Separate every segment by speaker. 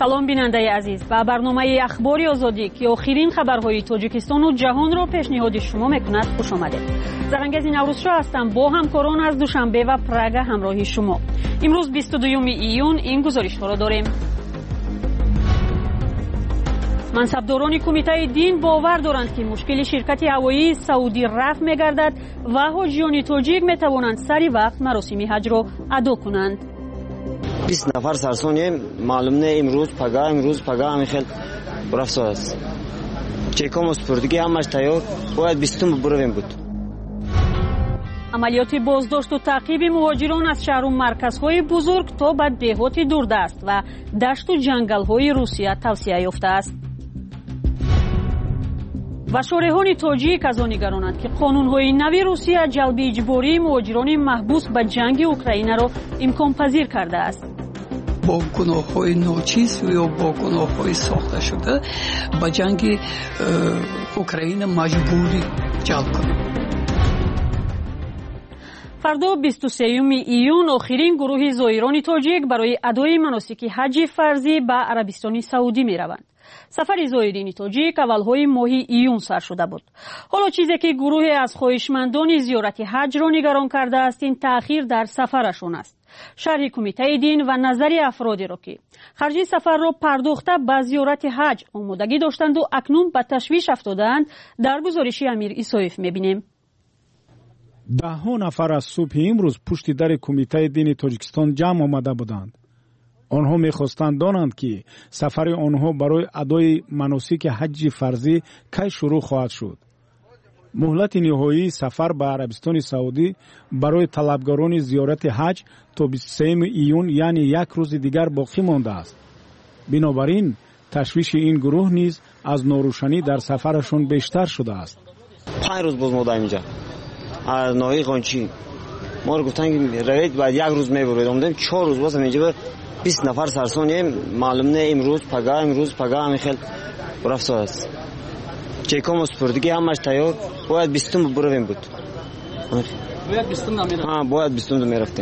Speaker 1: салом бинандаи азиз, ба барномаи ахбори озодӣ ки охирин хабарҳои тоҷикистону ҷаҳонро пешниҳоди шумо мекунад хуш омадед. Зарангези Наврӯзшо ҳастам, бо ҳамкорон аз Душанбе ва Прага ҳамроҳи шумо. имрӯз 22 июн ин гузоришҳоро дорем. мансабдорони кумитаи дин бовар доранд ки мушкили ширкати ҳавоии саудӣ рафъ мегардад ва ҳоҷиёни тоҷик метавонанд сари вақт маросими ҳаҷро адо кунанд.
Speaker 2: 20 нафар сарсонем, маълум не имрӯз пага ҳами хел рафсо аст. Чекому спурдиги ҳамаш тайёр, бояд 20 буравем буд.
Speaker 1: амалиёти боздошту таъқиби муҳоҷирон аз шаҳру марказҳои бузург то ба деҳоти дурдаст ва дашту ҷангалҳои Русия тавсия ёфтааст. ва шореҳони тоҷик аз он нигаронанд ки қонунҳои нави Русия ҷалби иҷбории муҳоҷирони маҳбус ба ҷанги Украинаро имконпазир кардааст.
Speaker 3: бо гуноҳҳои ночиз ё бо гуноҳҳои сохта шуда ба ҷанги Украина маҷбурӣ ҷалб кунад.
Speaker 1: фардо 23 июн охирин гурӯҳи зоирони тоҷик барои адои маносики ҳаҷи фарзӣ ба Арабистони Саудӣ мераванд. сафари зоирини тоҷик аввалҳои моҳи июн сар шуда буд. ҳоло чизе ки гурӯҳе аз хоҳишмандони зиёрати ҳаҷро нигарон кардааст, ин таъхир дар сафарашон аст. шарҳи кумитаи дин ва назари афродеро ки харҷи сафарро пардохта ба зиёрати ҳаҷ омодагӣ доштанду акнун ба ташвиш афтодаанд, дар гузориши Амир Исоев мебинем.
Speaker 4: даҳҳо нафар аз субҳи имрӯз пушти дари кумитаи дини тоҷикистон ҷамъ омада буданд. онҳо мехостанд донанд ки сафари онҳо барои адои маносики ҳаҷи фарзӣ кай шурӯъ хоҳад шуд. муҳлати ниҳоии сафар ба Арабистони Саудӣ барои талабгорони зиёрати ҳаҷ то 23 июн, яъне як рӯзи дигар боқӣ мондааст. бинобар ин ташвиши ин гурӯҳ низ аз норӯшанӣ дар сафарашон бештар шудааст.
Speaker 2: 5 рӯз боз модаем инҷа аз ноҳии Қончӣ моро гуфтанд ки равед баъд як рӯз мебуред, омадем 4 рӯз боз инҷа 20 нафар сарсонем, маълум не имрӯз пага ҳами хел рафсо аст. чекому спурдиги ҳамаш тайёр, бояд 20 буравем буд. бояд 20 мерафтем.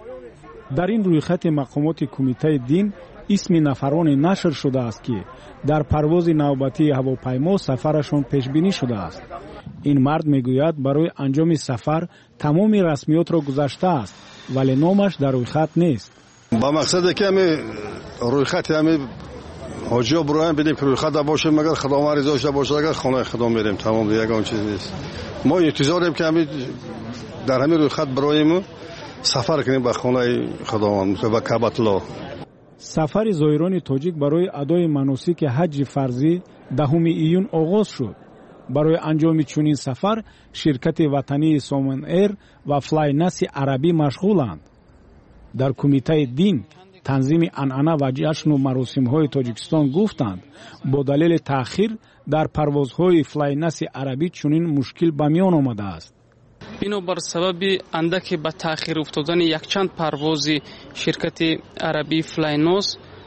Speaker 4: дар ин рӯйхати мақомоти кумитаи дин исми нафароне нашр шудааст ки дар парвози навбатии ҳавопаймо сафарашон пешбинӣ шудааст. ин мард мегӯяд барои анҷоми сафар тамоми расмиётро гузаштааст, вале номаш дар рӯйхат нест.
Speaker 5: ба мақсаде ки ҳами рӯйхати ҳами ҳоҷиё бироем бидем ки рӯйхата бошем, агар худомар ризо шуда бошад, агар хонаи худом мерем, тамом, ягон чиз нест. мо интизорем ки ҳами дар ҳамин рӯйхат бироему сафар кунем ба хонаи худованд, ба Каъбатуллоҳ.
Speaker 4: сафари зоирони тоҷик барои адои маносики ҳаҷи фарзӣ 10 июн оғоз шуд. барои анҷоми чунин сафар ширкати ватании Somon Air ва Flynas арабӣ машғуланд. дар кумитаи дин танзими анъана ва ҷашну маросимҳои Тоҷикистон гуфтанд, бо далели таъхир дар парвозҳои Flynas арабӣ чунин мушкил ба миён омадааст.
Speaker 6: бинобар сабаби андаке ба таъхир уфтодани якчанд парвози ширкати арабӣ Flynas,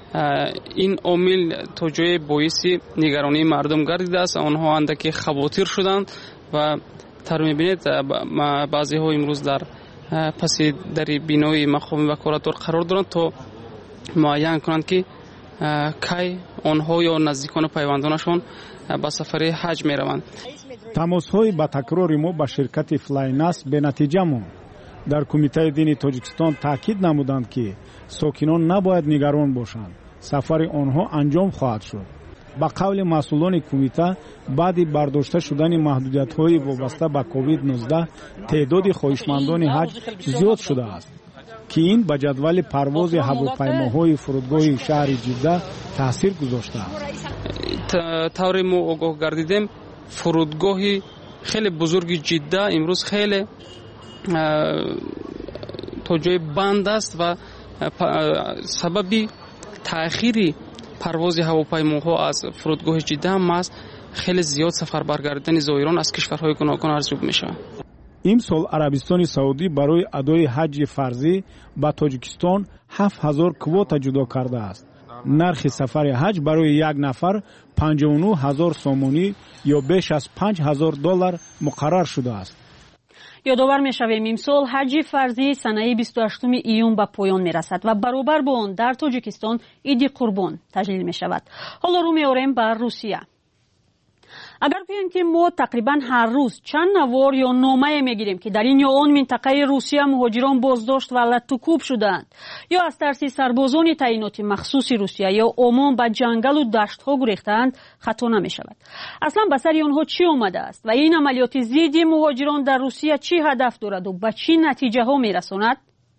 Speaker 6: ин омил то ҷое боиси нигаронии мардум гардидааст. онҳо андаке хавотир шуданд ва тар мебинед баъзеҳо имрӯз дар паси дари бинои мақоми ваколатдор қарор доранд то муайян кунанд ки кай онҳо ё наздикони пайвандонашон ба сафари ҳаҷ мераванд.
Speaker 4: тамосҳои ба такрори мо ба ширкати Flynas бенатиҷа монд. дар кумитаи дини Тоҷикистон таъкид намуданд ки сокинон набояд нигарон бошанд, сафари онҳо анҷом хоҳад шуд. ба қавли масъулони кумита, баъди бардошта шудани маҳдудиятҳои вобаста ба COVID-19 теъдоди хоҳишмандони ҳаҷ зиёд шудааст, ки ин ба ҷадвали парвози ҳавопаймоҳои фурудгоҳи шаҳри Ҷидда таъсир гузоштааст.
Speaker 6: тавре мо огоҳ гардидем, фурудгоҳи хеле бузурги Ҷидда имрӯз хеле то ҷои банд аст ва сабаби таъхири парвози ҳавопаймоҳо аз фурудгоҳи Ҷидда ҳам аст хеле зиёд сафарбар гардидани зоирон аз кишварҳои гуногун арзуб мешавад.
Speaker 4: имсол Арабистони Саудӣ барои адои ҳаҷи фарзӣ ба Тоҷикистон 7000 квота ҷудо кардааст. нархи сафари ҳаҷ барои як нафар 59000 сомонӣ ё беш аз $5000 муқаррар шудааст.
Speaker 1: یادآور می‌شویم امسال حج فرضی سنه 28 ایون به پایان می‌رسد و برابر با آن در تاجیکستان عید قربان تجلیل می‌شود. حالا رو می‌آوریم بر روسیه. اگر بگوییم که ما تقریبا هر روز چند نوار یا نامه میگیریم که در این یا آن منطقه روسیه مهاجران بازداشت و لطوکوب شدند یا از ترس سربازان تعیینات مخصوص روسیه یا عموم به جنگل و دشت ها گریختند، خطا نمی شود. اصلا به سر آنها چی آمده است و این عملیات ضد مهاجران در روسیه چی هدف دارد و به چی نتیجه ها می رساند؟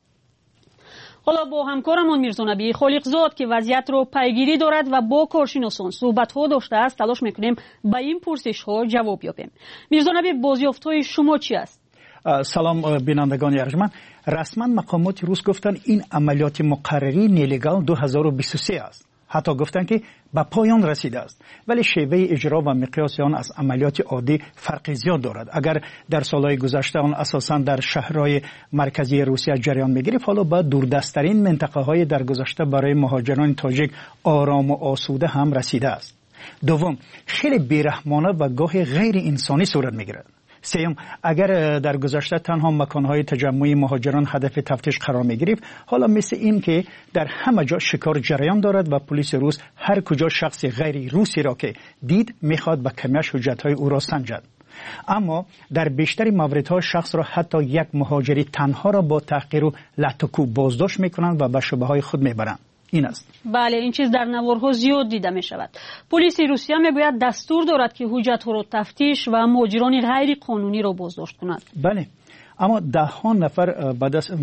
Speaker 1: حالا با همکارمان میرزا نبی خالقزاد که وضعیت رو پیگیری دارد و با کارشناسان صحبت ها داشته است تلاش میکنیم به این پرسش ها جواب یابیم. میرزا نبی، بازیافت های شما چی است؟
Speaker 7: سلام بینندگان ارجمند. رسما مقامات روس گفتن این عملیات مقرری نیلیگال 2023 است. حتی گفتن که به پایان رسیده است، ولی شیوه اجرا و مقیاس آن از عملیات عادی فرق زیاد دارد. اگر در سالهای گذشته آن اساساً در شهرهای مرکزی روسیه جریان می‌گرفت، حالا به دوردست‌ترین منطقه‌های در گذشته برای مهاجران تاجیک آرام و آسوده هم رسیده است. دوم، خیلی بیرحمانه و گاهی غیر انسانی صورت می‌گیرد. سوم، اگر در گذشته تنها مکانهای تجمع مهاجران هدف تفتیش قرار می‌گرفت، حالا مثل این که در همه جا شکار جریان دارد و پلیس روس هر کجا شخص غیر روسی را که دید می‌خواد به کمیش حجت‌های او را سنجد. اما در بیشتر موردها شخص را حتی یک مهاجری تنها را با تحقیر و لطوکوب بازداشت می‌کنند و به شبهه‌های خود می‌برند. این است.
Speaker 1: بله، این چیز در نوارها زیاد دیده می شود. پلیس روسیه میگوید دستور دارد که حجت ها را تفتیش و مهاجران غیر قانونی را بازداشت کند.
Speaker 7: بله، اما ده ها نفر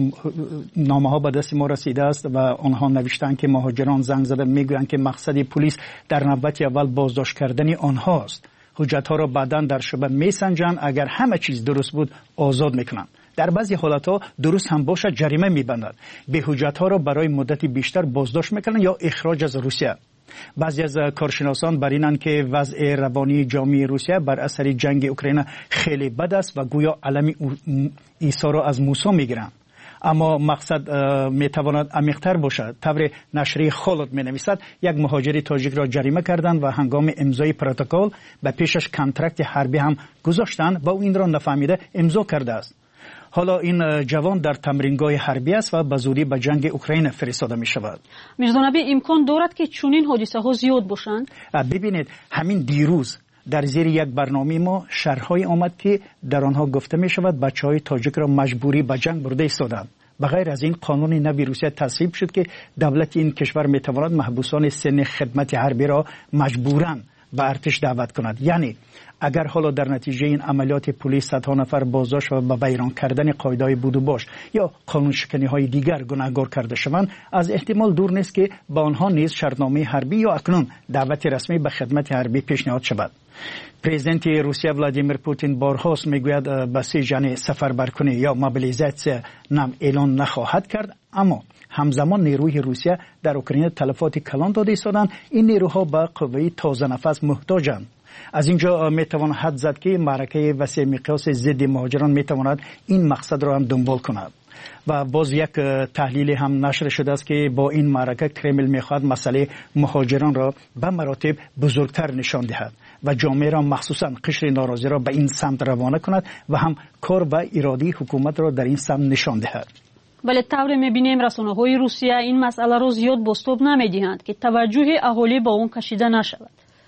Speaker 7: نامه ها به دست ما رسیده است و آنها نوشتند که مهاجران زنگ زده میگویند که مقصد پلیس در نوبت اول بازداشت کردن آنهاست. حجت ها را بعداً در شبه میسنجند، اگر همه چیز درست بود آزاد میکنند. در بعضی حالتها درست هم باشد جریمه میبندند. به حجت ها را برای مدتی بیشتر بازداشت میکنند یا اخراج از روسیه. بعضی از کارشناسان بر اینند که وضع روانی جامعه روسیه بر اثر جنگ اوکراین خیلی بد است و گویا علم عیسی را از موسی میگیرند. اما مقصد میتواند عمیق‌تر باشد. طور نشریه خالد مینویسد یک مهاجر تاجیک را جریمه کردند و هنگام امضای پروتکل به پیشش کنترکت حربی هم گذاشتند و او این را نفهمیده امضا کرده است. حالا این جوان در تمرینگاه حربی است و به زودی به جنگ اوکراین فرستاده می شود.
Speaker 1: میرزا نبی، امکان دارد که چنین حادثه ها زیاد باشند؟
Speaker 7: ببینید، همین دیروز در زیر یک برنامه ما شرح‌های آمد که در آنها گفته می شود بچه‌های تاجیک را مجبوری به جنگ برده ایستادند. بغیر از این قانون نوی روسیه تصویب شد که دولت این کشور می تواند محبوسان سن خدمت حربی را مجبوراً به ارتش دعوت کند. یعنی اگر حالا در نتیجه این عملیات پلیس صدها نفر بازداشت و به ویران کردن قاعده‌های بود و باش یا قانون شکنی‌های دیگر گناهکار کرده شوند، از احتمال دور نیست که با آنها نیز شرطنامه حربی یا اکنون دعوت رسمی به خدمت حربی پیشنهاد شود. پرزیدنت روسیه ولادیمیر پوتین بارهاست میگوید بسیج سفربرکنی یا موبیلیزاسیون نام اعلان نخواهد کرد، اما همزمان نیروی روسیه در اوکراین تلفات کلان داده ایستادند. این نیروها به قوه تازه نفس محتاجند. از اینجا میتوان حد زد که معرکه وسیع مقیاس ضد مهاجران میتواند این مقصد را هم دنبال کند. و باز یک تحلیل هم نشر شده است که با این معرکه کرمل میخواهد مسئله مهاجران را به مراتب بزرگتر نشان دهد و جامعه را مخصوصا قشر ناراضی را به این سمت روانه کند و هم کار و ارادی حکومت را در این سمت نشان دهد.
Speaker 1: ولی طور میبینیم رسانه‌های روسیه این مسئله را زیاد بازتاب نمیدهند که توجه اهالی با اون کشیده نشود.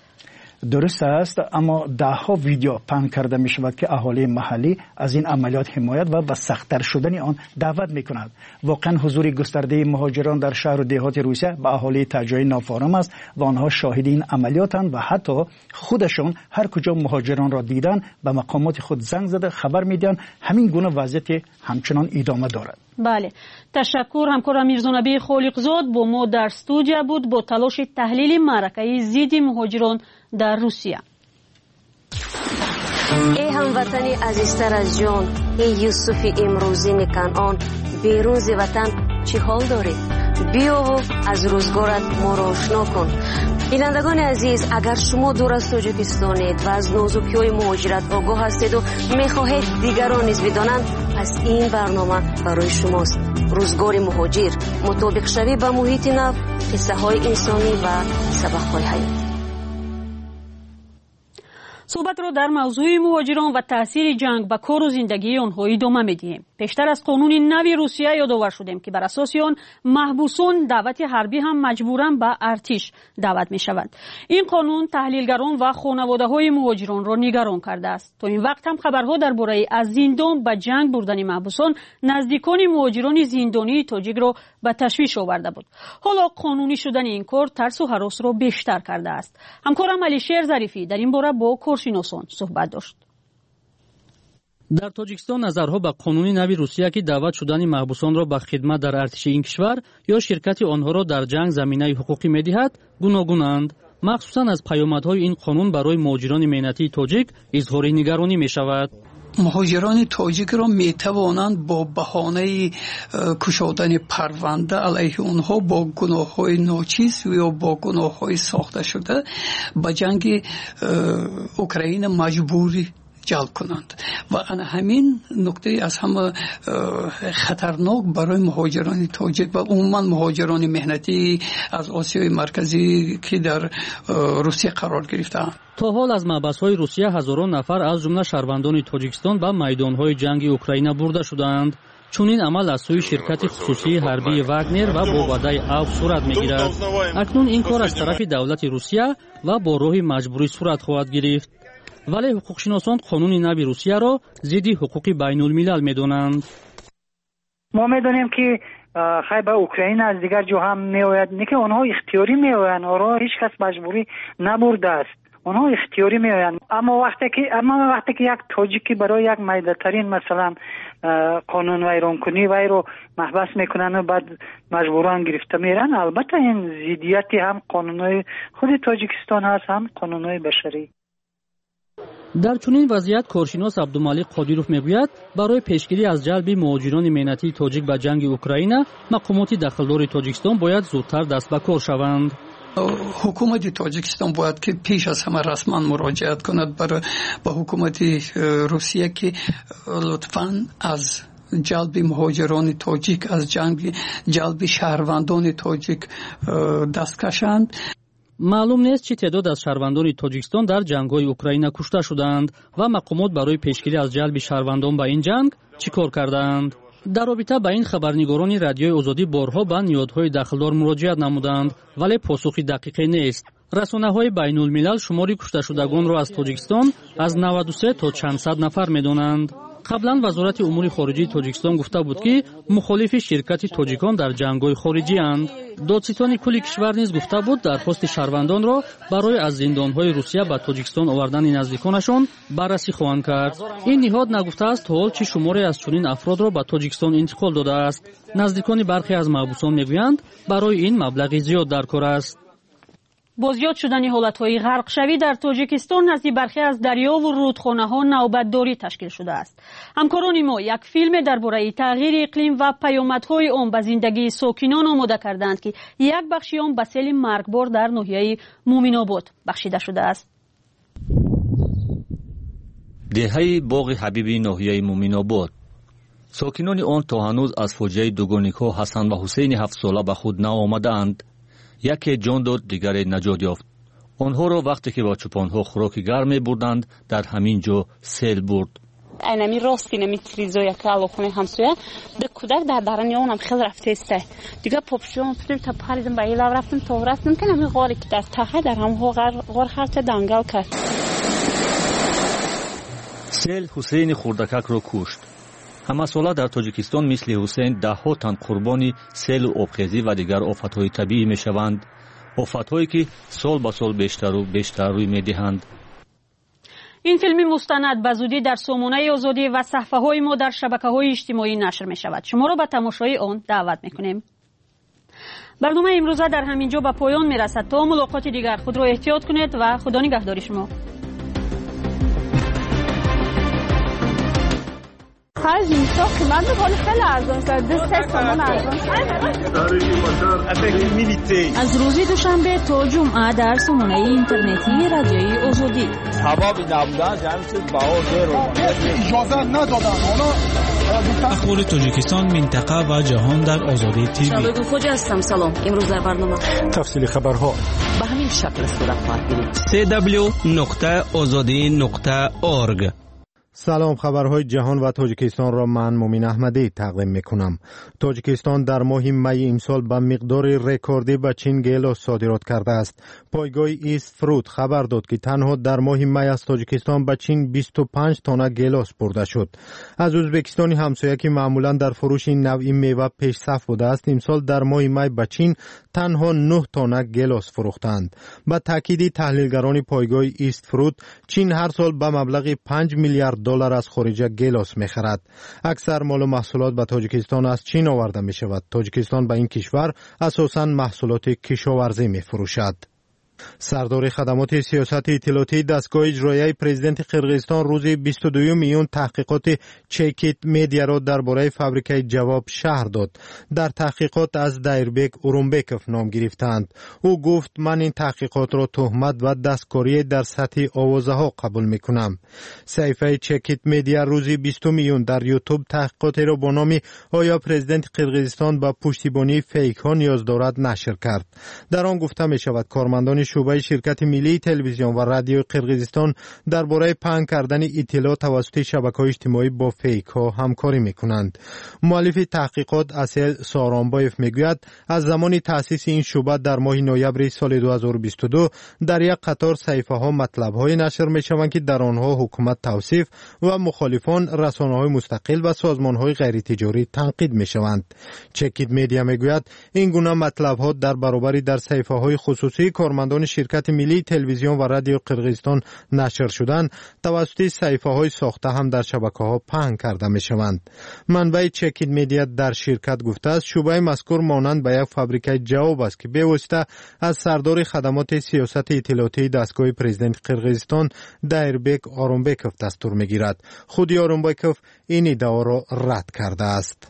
Speaker 7: درست است، اما ده ها ویدیو پهن کرده می شود که اهالی محلی از این عملیات حمایت و به سخت‌تر شدن آن دعوت می کند. واقعا حضور گسترده مهاجران در شهر و دهات روسیه به اهالی تجاری نافارم است و آنها شاهد این عملیاتند و حتی خودشان هر کجا مهاجران را دیدن به مقامات خود زنگ زده خبر میدن. همین گونه وضعیت همچنان ادامه دارد.
Speaker 1: بله، تشکر. همکارم میرزا نبی خالقزاد با ما در استودیو بود با تلاش تحلیل معرکه ضد مهاجران در روسیه.
Speaker 8: ای هموطنی عزیزتر از جان، ای یوسف امروزین کنعان، بیرون ز وطن چه حال داری؟ بیا و از روزگارت ما را آشنا کن. بینندگان عزیز، اگر شما دور از تاجیکستانید و از نازکی‌های مهاجرت آگاه هستید و می‌خواهید دیگران نیز بدانند، پس این برنامه برای شماست. روزگار مهاجر، مطابق شوی با محیط نو، قصه‌های انسانی و سبق‌های حیات.
Speaker 1: صحبت را در موضوع مهاجران و تاثیر جنگ به کار و زندگی آنها ادامه می‌دهیم. پیشتر از قانون نوی روسیه یادآور شدیم که بر اساس آن محبوسان دعوت حربی هم مجبوراً به ارتش دعوت می‌شوند. این قانون تحلیلگران و خانواده‌های مهاجران را نگران کرده است. تا این وقت هم خبرها درباره از زندان به جنگ بردن محبوسان نزدیکان مهاجران زندانی تاجیک را به تشویش آورده بود. حالا قانونی شدن این کار ترس و هراس را بیشتر کرده است. همکارم علیشیر ظریفی در این باره با کارشناسان صحبت داشت.
Speaker 9: در تاجیکستان نظرها به قانون نوی روسیه که دعوت شدن محبوسان را به خدمت در ارتش این کشور یا شرکت آنها را در جنگ زمینه حقوقی می‌دهد گوناگونند. مخصوصاً از پیامدهای این قانون برای مهاجران مهنتی تاجیک اظهار نگرانی می‌شود.
Speaker 3: مهاجران تاجیک را میتوانند با بهانه کشادن پرونده علیه آنها با گناه‌های ناچیز یا با گناه‌های ساخته شده به جنگ اوکراین مجبوری جلب کنند و همین نکته از همه خطرناک برای مهاجران تاجیک و عموما مهاجران مهنتی از آسیای مرکزی که در روسیه قرار گرفتند.
Speaker 9: تا حال از محبس‌های روسیه هزاران نفر از جمله شهروندان تاجیکستان به میدان‌های جنگ اوکراین برده شدند. چون این عمل از سوی شرکت خصوصی حربی واگنر و با وعده عفو صورت می‌گیرد. اکنون این کار از طرف دولت روسیه و با راه مجبوری صورت خواهد گرفت. ولی حقوقشناسان قانون نوی روسیه را ضد حقوق بین الملل می‌دانند.
Speaker 10: ما می‌دانیم که خیلی اوکراین از دیگر جو هم می‌آید، نه که آنها اختیاری می‌آیند، آنها هیچ کس مجبوری نبرده است. آنها اختیاری می‌آیند. اما وقتی که یک تاجیکی برای یک میدترین مثلا قانون ویران کنی وی رو محبس میکنن و بعد مجبوران گرفته میرن، البته این ضدیتی هم قانون‌های خود تاجیکستان هست هم قانون‌های بشری.
Speaker 9: در چنین وضعیت کارشناس عبدالمالک قادیروف میگوید برای پیشگیری از جلب مهاجران مهنتی تاجیک به جنگ اوکراین مقامات دخلدار تاجیکستان باید زودتر دست به کار شوند.
Speaker 3: حکومت تاجیکستان باید که پیش از همه رسما مراجعت کند به حکومت روسیه که لطفاً از جلب مهاجران تاجیک از جلب شهروندان تاجیک دست کشند.
Speaker 9: معلوم نیست چه تعداد از شهروندان تاجیکستان در جنگ‌های اوکراین کشته شدند و مقامات برای پیشگیری از جلب شهروندان به این جنگ چیکار کردند. در رابطه با این خبرنگاران رادیوی آزادی بارها به نهادهای دخلدار مراجعت نمودند ولی پاسخی دقیقی نیست. رسانه‌های بین الملل شماری کشته شدگان را از تاجیکستان از 93 تا چند صد نفر می‌دانند. قبلا وزارت امور خارجه تاجیکستان گفته بود که مخالف شرکت تاجیکان در جنگ‌های خارجی اند. دادستان کل کشور نیز گفته بود درخواست شهروندان را برای از زندان‌های روسیه به تاجیکستان آوردن نزدیکانشان بررسی خواهند کرد. این نهاد نگفته است تا حال چه شماری از چنین افراد را به تاجیکستان انتقال داده است. نزدیکان برخی از محبوسان میگویند برای این مبلغ زیاد در کار است.
Speaker 1: با زیاد شدن حالت‌های غرق شوی در تاجیکستان نزد برخی از دریا و رودخانه‌ها نوبتداری تشکیل شده است. همکاران ما یک فیلم درباره تغییر اقلیم و پیامدهای آن به زندگی ساکنان آماده کردند که یک بخشی آن به سیل مرگبار در ناحیه مومن‌آباد بخشیده شده است.
Speaker 11: دهه باغ حبیبی ناحیه مومن‌آباد ساکنان آن تا هنوز از فاجعه دوگانی‌ها حسن و حسین 7 ساله به خود نآمدند. یکی جان داد، دیگری نجات یافت. آنها را وقتی که با چوپانها خوراک گرم بردند در همین جا سیل برد.
Speaker 12: اینمی راستی نمیتریزه یک علاقه همسایه ده کودک در درنی اونم خیلی رفته است. دیگه پاپشون پدر تا پریدم به ایلا رفتم تا رفتم که نمی غاری که در تخه در هم غار خرچه دنگل کرد.
Speaker 11: سیل حسین خوردکک را کشت. همه ساله در تاجیکستان مثل حسین ده ها تن قربانی سیل و آبخیزی و دیگر آفت‌های طبیعی می شوند. آفت‌هایی که سال به سال بیشتر و بیشتر روی می دهند.
Speaker 1: این فیلم مستند به زودی در سامانه آزادی و صفحه‌های ما در شبکه‌های اجتماعی نشر می شود. شما را به تماشای آن دعوت می کنیم. برنامه امروزه در همین جا به پایان می رسد. تا ملاقات دیگر خود را احتیاط کنید و خدا نگهدار شما.
Speaker 13: خرج اینجا قیمت بخوری خیلی ارزان شد. 3 تومان ارزان شد.
Speaker 1: از روز دوشنبه تا جمعه در سامانه اینترنتی رادیوی آزادی.
Speaker 14: کباب نبودن جمعی چیز باور رو اجازه ندادن. اخبار تاجیکستان، منطقه و جهان در آزادی تیوی.
Speaker 15: شباب خوجا هستم. سلام. امروز در برنامه
Speaker 14: تفصیل خبرها
Speaker 15: به همین شکل صورت خواهد گرفت.
Speaker 16: www.azadi.org. سلام، خبرهای جهان و تاجیکستان را من مومین احمدی تقدیم میکنم. تاجیکستان در ماه می امسال به مقدار رکوردی به چین گیلاس صادرات کرده است. پایگاه ایست فروت خبر داد که تنها در ماه می از تاجیکستان به چین 25 تن گیلاس برده شد. از ازبکستان همسایه که معمولا در فروش این نوع میوه پیش صف بوده است، امسال در ماه می به چین تنها 9 تن گیلاس فروختند. با تاکید تحلیلگران پایگاه ایست فروت، چین هر سال به مبلغ 5 میلیارد دلار از خارج گیلاس می‌خرد. اکثر مال و محصولات به تاجیکستان از چین آورده می‌شود. تاجیکستان به این کشور اساساً محصولات کشاورزی می‌فروشد. سردار خدمات سیاست اطلاعاتی دستگاه اجرایی پرزیدنت قرقیزستان روز 22 میون تحقیقات چکیت میدیا را درباره فابریکه جواب شهر داد. در تحقیقات از دایربک اورونبکوف نام گرفتند. او گفت من این تحقیقات را تهمت و دستکاری در سطح آوازه ها قبول میکنم. صحیفه چکیت میدیا روز 20 میون در یوتیوب تحقیقات را با نام آیا پرزیدنت قرقیزستان با پشتیبانی فیک ها نیاز دارد نشر کرد. در آن گفته می شود کارمندان شعبه شرکت ملی تلویزیون و رادیو قرقیزستان درباره پنگ کردن اطلاع توسط شبکه‌های اجتماعی با فیک ها همکاری میکنند. مؤلف تحقیقات اصل سارانبایف میگوید از زمان تأسیس این شعبه در ماه نوامبر سال 2022 در یک قطار صحیفه ها مطلب های نشر میشوند که در آنها حکومت توصیف و مخالفان رسانه های مستقل و سازمان های غیر تجاری تنقید میشوند. چکید میدیا میگوید این گونه مطلب ها در برابر در صحیفه های خصوصی کارمندان شرکت ملی تلویزیون و رادیو قرقیزستان نشر شدن توسط صحیفه های ساخته هم در شبکه ها پهن کرده می شوند. منبع چکید میدیا در شرکت گفته است شعبه مذکور مانند به یک فابریکه جواب است که به واسطه از سردار خدمات سیاست اطلاعاتی دستگاه پرزیدنت قرقیزستان دایربک اورونبکوف دستور می گیرد. خود اورونبکوف این ادعا را رد کرده است.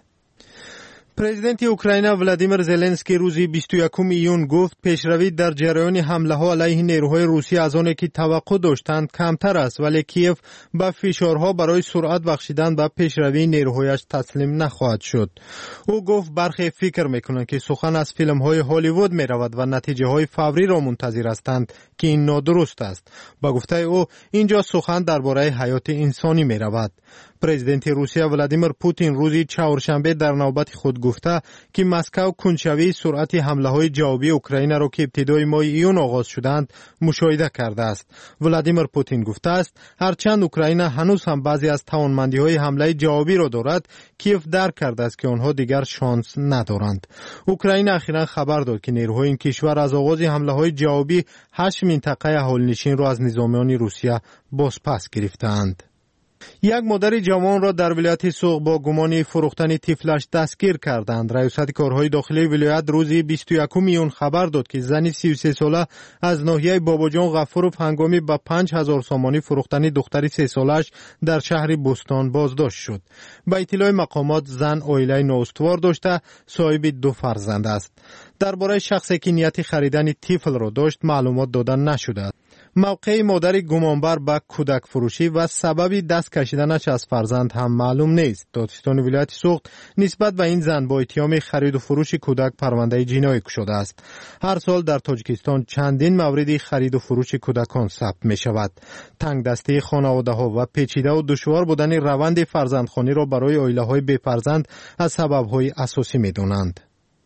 Speaker 16: پرزیدنت اوکراین ولادیمیر زلنسکی روز 21 ایون گفت پیشروی در جریان حمله ها علیه نیروهای روسی از آنی که توقع داشتند کمتر است، ولی کیف با فشارها برای سرعت بخشیدن به پیشروی نیروهایش تسلیم نخواهد شد. او گفت برخی فکر میکنند که سخن از فیلم های هالیوود می رود و نتیجه های فوری را منتظر هستند که این نادرست است. با گفته او اینجا سخن درباره حیات انسانی می رود. پرزیدنت روسیه ولادیمیر پوتین روز چهارشنبه در نوبت خود گفته که مسکو کنجکاوی سرعت حمله های جوابی اوکراین را که ابتدای ماه ایون آغاز شدند مشاهده کرده است. ولادیمیر پوتین گفته است هرچند اوکراین هنوز هم بعضی از توانمندی های حمله جوابی را دارد، کیف درک کرده است که آنها دیگر شانس ندارند. اوکراین اخیراً خبر داد که نیروهای این کشور از آغاز حمله های جوابی 8 منطقه اهالی‌نشین را از نظامیان روسیه بازپس گرفتند. یک مادر جوان را در ولایت سوق با گمان فروختن طفلش دستگیر کردند. ریاست کارهای داخلی ولایت روز 21 میون خبر داد که زنی 33 ساله از ناحیه باباجان غفوروف هنگامی با 5000 سامانی فروختن دختری 3 سالش در شهر بستان بازداشت شد. با اطلاع مقامات زن عائله نااستوار داشته صاحب 2 فرزند است. درباره شخصی که نیت خریدن طفل را داشت معلومات داده نشده. موقع مادر گمانبر به کودک فروشی و سبب دست کشیدنش از فرزند هم معلوم نیست. دادستان ولایت سوخت نسبت به این زن با اتهام خرید و فروش کودک پرونده جنایی گشوده است. هر سال در تاجیکستان چندین مورد خرید و فروش کودکان ثبت می شود. تنگ دستی خانواده ها و پیچیده و دشوار بودن روند فرزندخوانی را برای عائله های بی فرزند از سبب های اساسی می دانند.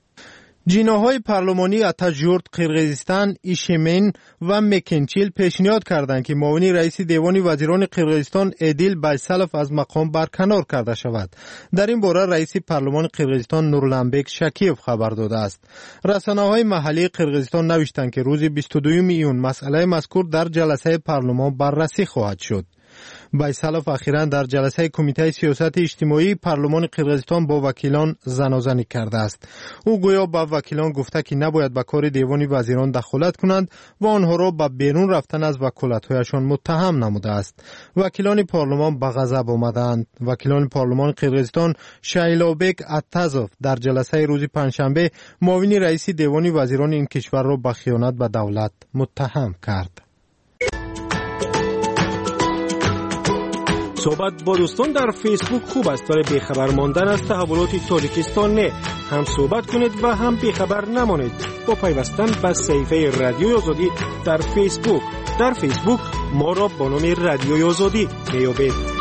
Speaker 16: جناهای پارلمانی اتاجورت قرقیزستان ایشمن و مکنچیل پیشنهاد کردند که معاون رئیس دیوان وزیران قرقیزستان ادیل بایسالوف از مقام برکنار کرده شود. در این باره رئیس پارلمان قرقیزستان نورلانبک شکیف خبر داده است. رسانه‌های محلی قرقیزستان نوشتند که روز 22 میون مسئله مذکور در جلسه پارلمان بررسی خواهد شد. بایسالوف اخیراً در جلسه کمیته سیاست اجتماعی پارلمان قرقیزستان با وکیلان زنازنی کرده است. او گویا با وکیلان گفته که نباید به کار دیوان وزیران دخالت کنند و آنها را به بیرون رفتن از وکالت‌هایشان متهم نموده است. وکیلان پارلمان به غضب آمدند. وکیلان پارلمان قرقیزستان شایلابک اتازوف در جلسه روز پنجشنبه معاون رئیس دیوان وزیران این کشور را به خیانت به دولت متهم کرد.
Speaker 17: صحبت با دوستان در فیسبوک خوب است ولی بیخبر ماندن از تحولات تاجیکستان نه. هم صحبت کنید و هم بیخبر نمانید با پیوستن به صفحه رادیوی آزادی در فیسبوک. در فیسبوک ما را با نام رادیوی آزادی میابید.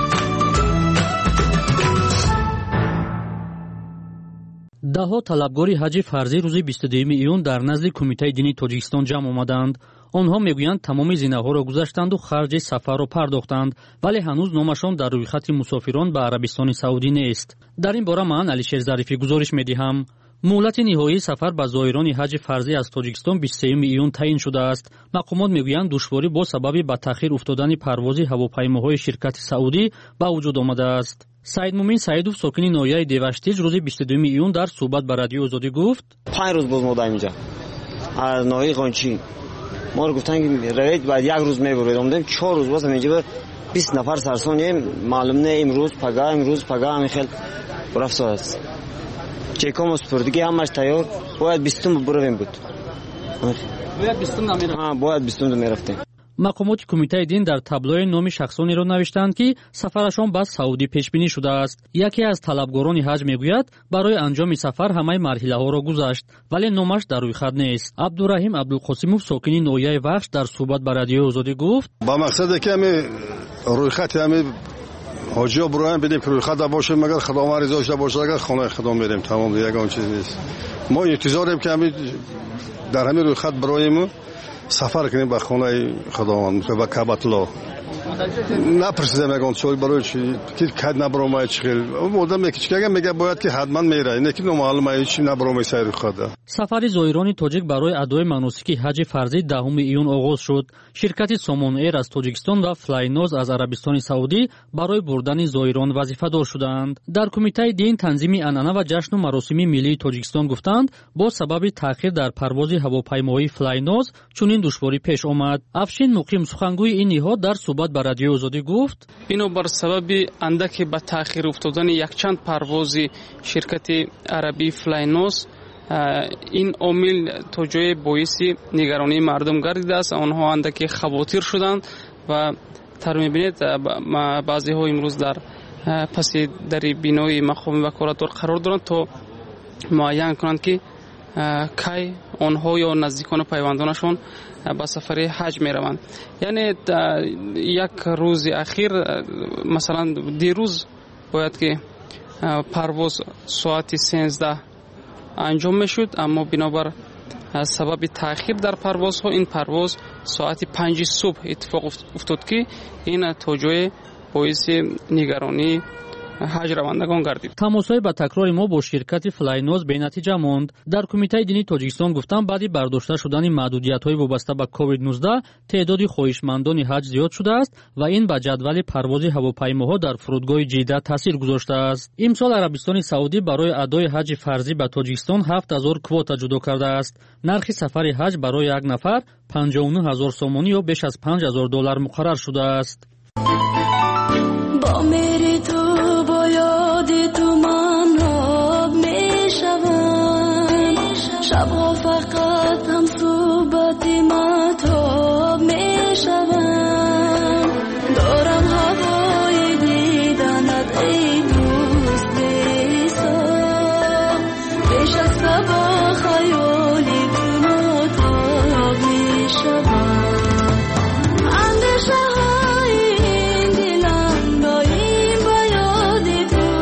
Speaker 9: دهها طلبگاری حج فرضی روز 22 ایون در نزد کمیته دینی تاجیکستان جمع آمدند. آنها میگویند تمام زینه‌ها را گذاشتند و خرج سفر را پرداختند ولی هنوز نامشان در رویخط مسافران به عربستان سعودی نیست. در این باره من علیشیر ظریفی گزارش می‌دهم. مهلت نهایی سفر به زائران حج فرضی از تاجیکستان 23 ایون تعیین شده است. مقامات میگویند دشواری با سبب به تأخیر افتادن پرواز هواپیماهای شرکت سعودی به وجود آمده است. سعید مومین سعیدوف ساکن ناحیه دیوشتیج روز 22 ایون در صحبت با رادیو آزادی گفت
Speaker 2: 5 روز باز ما اینجا از ناحیه قونچی ما رو گفتن که روید بعد یک روز میبرید اومدیم 4 روز باز اینجا 20 نفر سرسونیم معلوم نه امروز پگاه همین خیلی رفت است چیکام سپردگی همش تیار باید 20 برویم بود باید 20 میرفتیم.
Speaker 9: مقامات کمیته دین در تابلوی نام شخصانی را نوشتند که سفرشان به سعودی پیش بینی شده است. یکی از طلبگاران حج میگوید برای انجام سفر همه مرحله ها را گذشت ولی نامش در رویخط نیست. عبدالرحیم عبدالقاسموف ساکن ناحیه وخش در صحبت با رادیو آزادی گفت
Speaker 5: با مقصد که رویخط حاجی‌ها برایم بدیم که رویخط باشه مگر خدمات رضایت باشه اگر خانه خدام میریم تمام دیگه اون چیز نیست. ما انتظاریم که در همین رویخط برایم سفر کنیم به خانه خداوند به کعبه الله نپرسیدم اگه چوی برای چی که کد نبرامای چخیل آدم میگه میگه باید که حتما میره اینه که معلومه چی نبرامای سیر خدا.
Speaker 9: سفر زائران تاجیک برای ادای مناسک حج فرضی 10 ایون آغاز شد. شرکت سامان ایر از تاجیکستان و فلاینوز از عربستان سعودی برای بردن زائران وظیفه‌دار شدند. در کمیته دین تنظیم عنعنه و جشن و مراسم ملی تاجیکستان گفتند با سبب تأخیر در پرواز هواپیمای فلاینوز چنین دشواری پیش آمد. افشین مقیم سخنگوی این نهاد در صحبت با رادیو آزادی گفت
Speaker 6: اینو بر سبب اندکی به تأخیر افتادن یک چند پرواز شرکت عربی فلاینوز این عامل توجیه باعث نگرانی مردم گردیده است. آنها اندکی خواطر شدند و تر می‌بینید بعضی ها امروز در پس در بینای مقام وکالت‌دار قرار دارند تا معین کنند که کی آنها یا نزدیکان پیوندانشان به سفر حج می روند. یعنی یک روز اخیر مثلا دیروز باید که پرواز ساعت 13 انجام می شد اما بنابر سبب تأخیر در پرواز ها این پرواز ساعت 5 صبح اتفاق افتاد که این توجیه باعث نگرانی حج روندگان گردید.
Speaker 9: تماس‌های با تکرار ما با شرکت فلاینوز به نتیجه ماند. در کمیته دینی تاجیکستان گفتند بعد برداشته شدن محدودیت‌های وابسته به کووید 19 تعداد خواهشمندان حج زیاد شده است و این به جدول پرواز هواپیماها در فرودگاه جیده تاثیر گذاشته است. امسال عربستان سعودی برای ادای حج فرضی به تاجیکستان 7000 کواتا جدا کرده است. نرخ سفر حج برای یک نفر 59000 سومانی یا بیش از $5000 مقرر شده است.
Speaker 18: با میری تو با یادی تو من آب می شوم شبها فقط هم صحبتی مطاب می شوم دارم هوای دیدنت ای دوست بیسا بیش از سبا خیالی تو مطاب می شوم اندشه های این دلم با این با یادی تو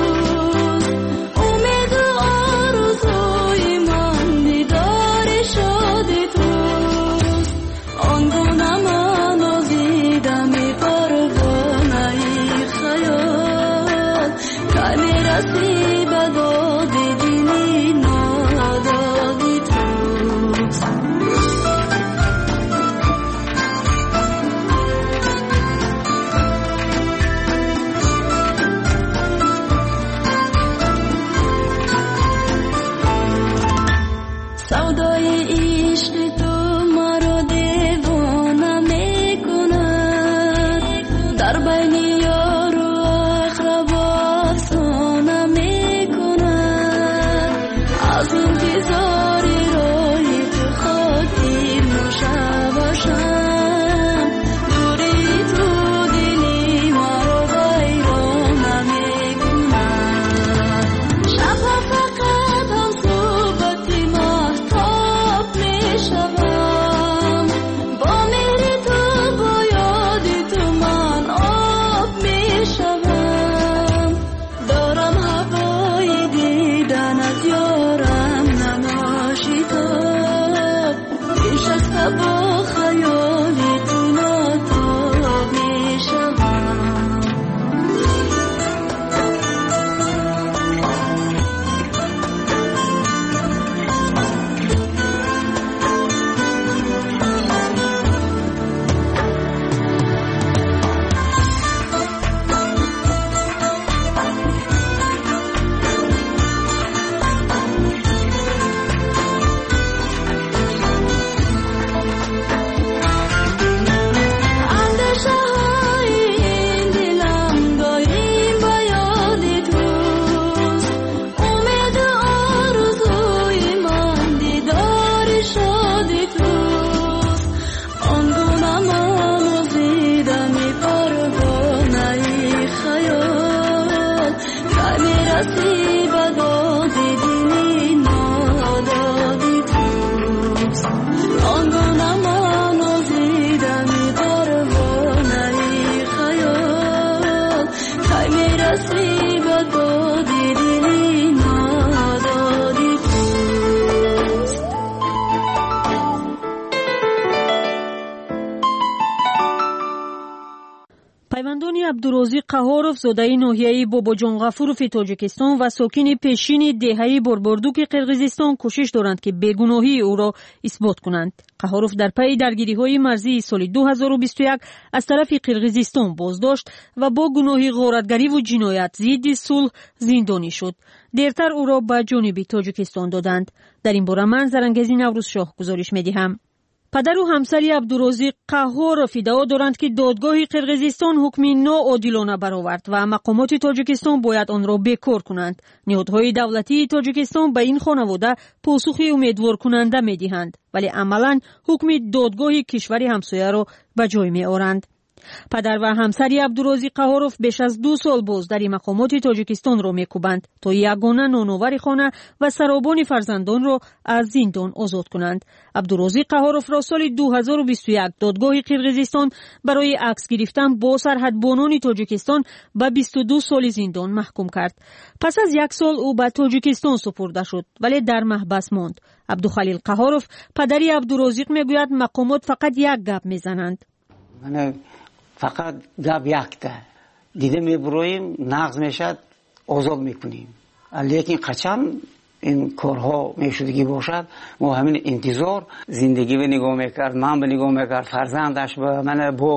Speaker 1: пайвандони Абдурозиқ Қаҳоров зодаи ноҳияи Бобоҷонғафурови Тоҷикистон ва сокини пешини деҳаи Борбордуки Қирғизистон кӯшиш доранд ки бегуноҳии ӯро исбот кунанд. Қаҳоров дар пайи даргириҳои марзии соли 2021 аз тарафи Қирғизистон боздошт ва бо гуноҳи ғоратгариву ҷиноят зидди сулҳ зиндонӣ шуд. дертар ӯро ба ҷониби Тоҷикистон доданд. дар ин бора ман Зарангези Наврӯзшоҳ гузориш медиҳам. падару ҳамсари Абдурозиқ Қаҳоров иддао доранд ки додгоҳи Қирғизистон ҳукми ноодилона баровард ва мақомоти Тоҷикистон бояд онро бекор кунанд. ниҳодҳои давлатии Тоҷикистон ба ин хонавода посухи умедворкунанда медиҳанд, вале амалан ҳукми додгоҳи кишвари ҳамсояро ба ҷой меоранд. падар ва ҳамсари Абдурозиқ Қаҳоров беш аз 2 сол боздари мақомоти Тоҷикистонро мекӯбанд, то ягона ноновари хона ва саробони фарзандонро аз зиндон озод кунанд. Абдурозиқ Қаҳоровро соли 2021 додгоҳи Қирғизистон барои акс гирифтан бо сарҳадбонони Тоҷикистон ба 22 соли зиндон маҳкум кард. пас аз 1 сол ӯ ба Тоҷикистон супурда шуд, вале дар маҳбас монд. Абдухалил Қаҳоров, падари Абдурозиқ, мегӯяд мақомот фақат як гап мезананд.
Speaker 19: فقط گپ یکته دیده میبرویم نقض میشد آزاد میکنیم، لیکن قچم این کارها میشدگی باشد ما همین انتظار زندگی به نگاه میکرد، من به نگاه میکرد، فرزندش به من با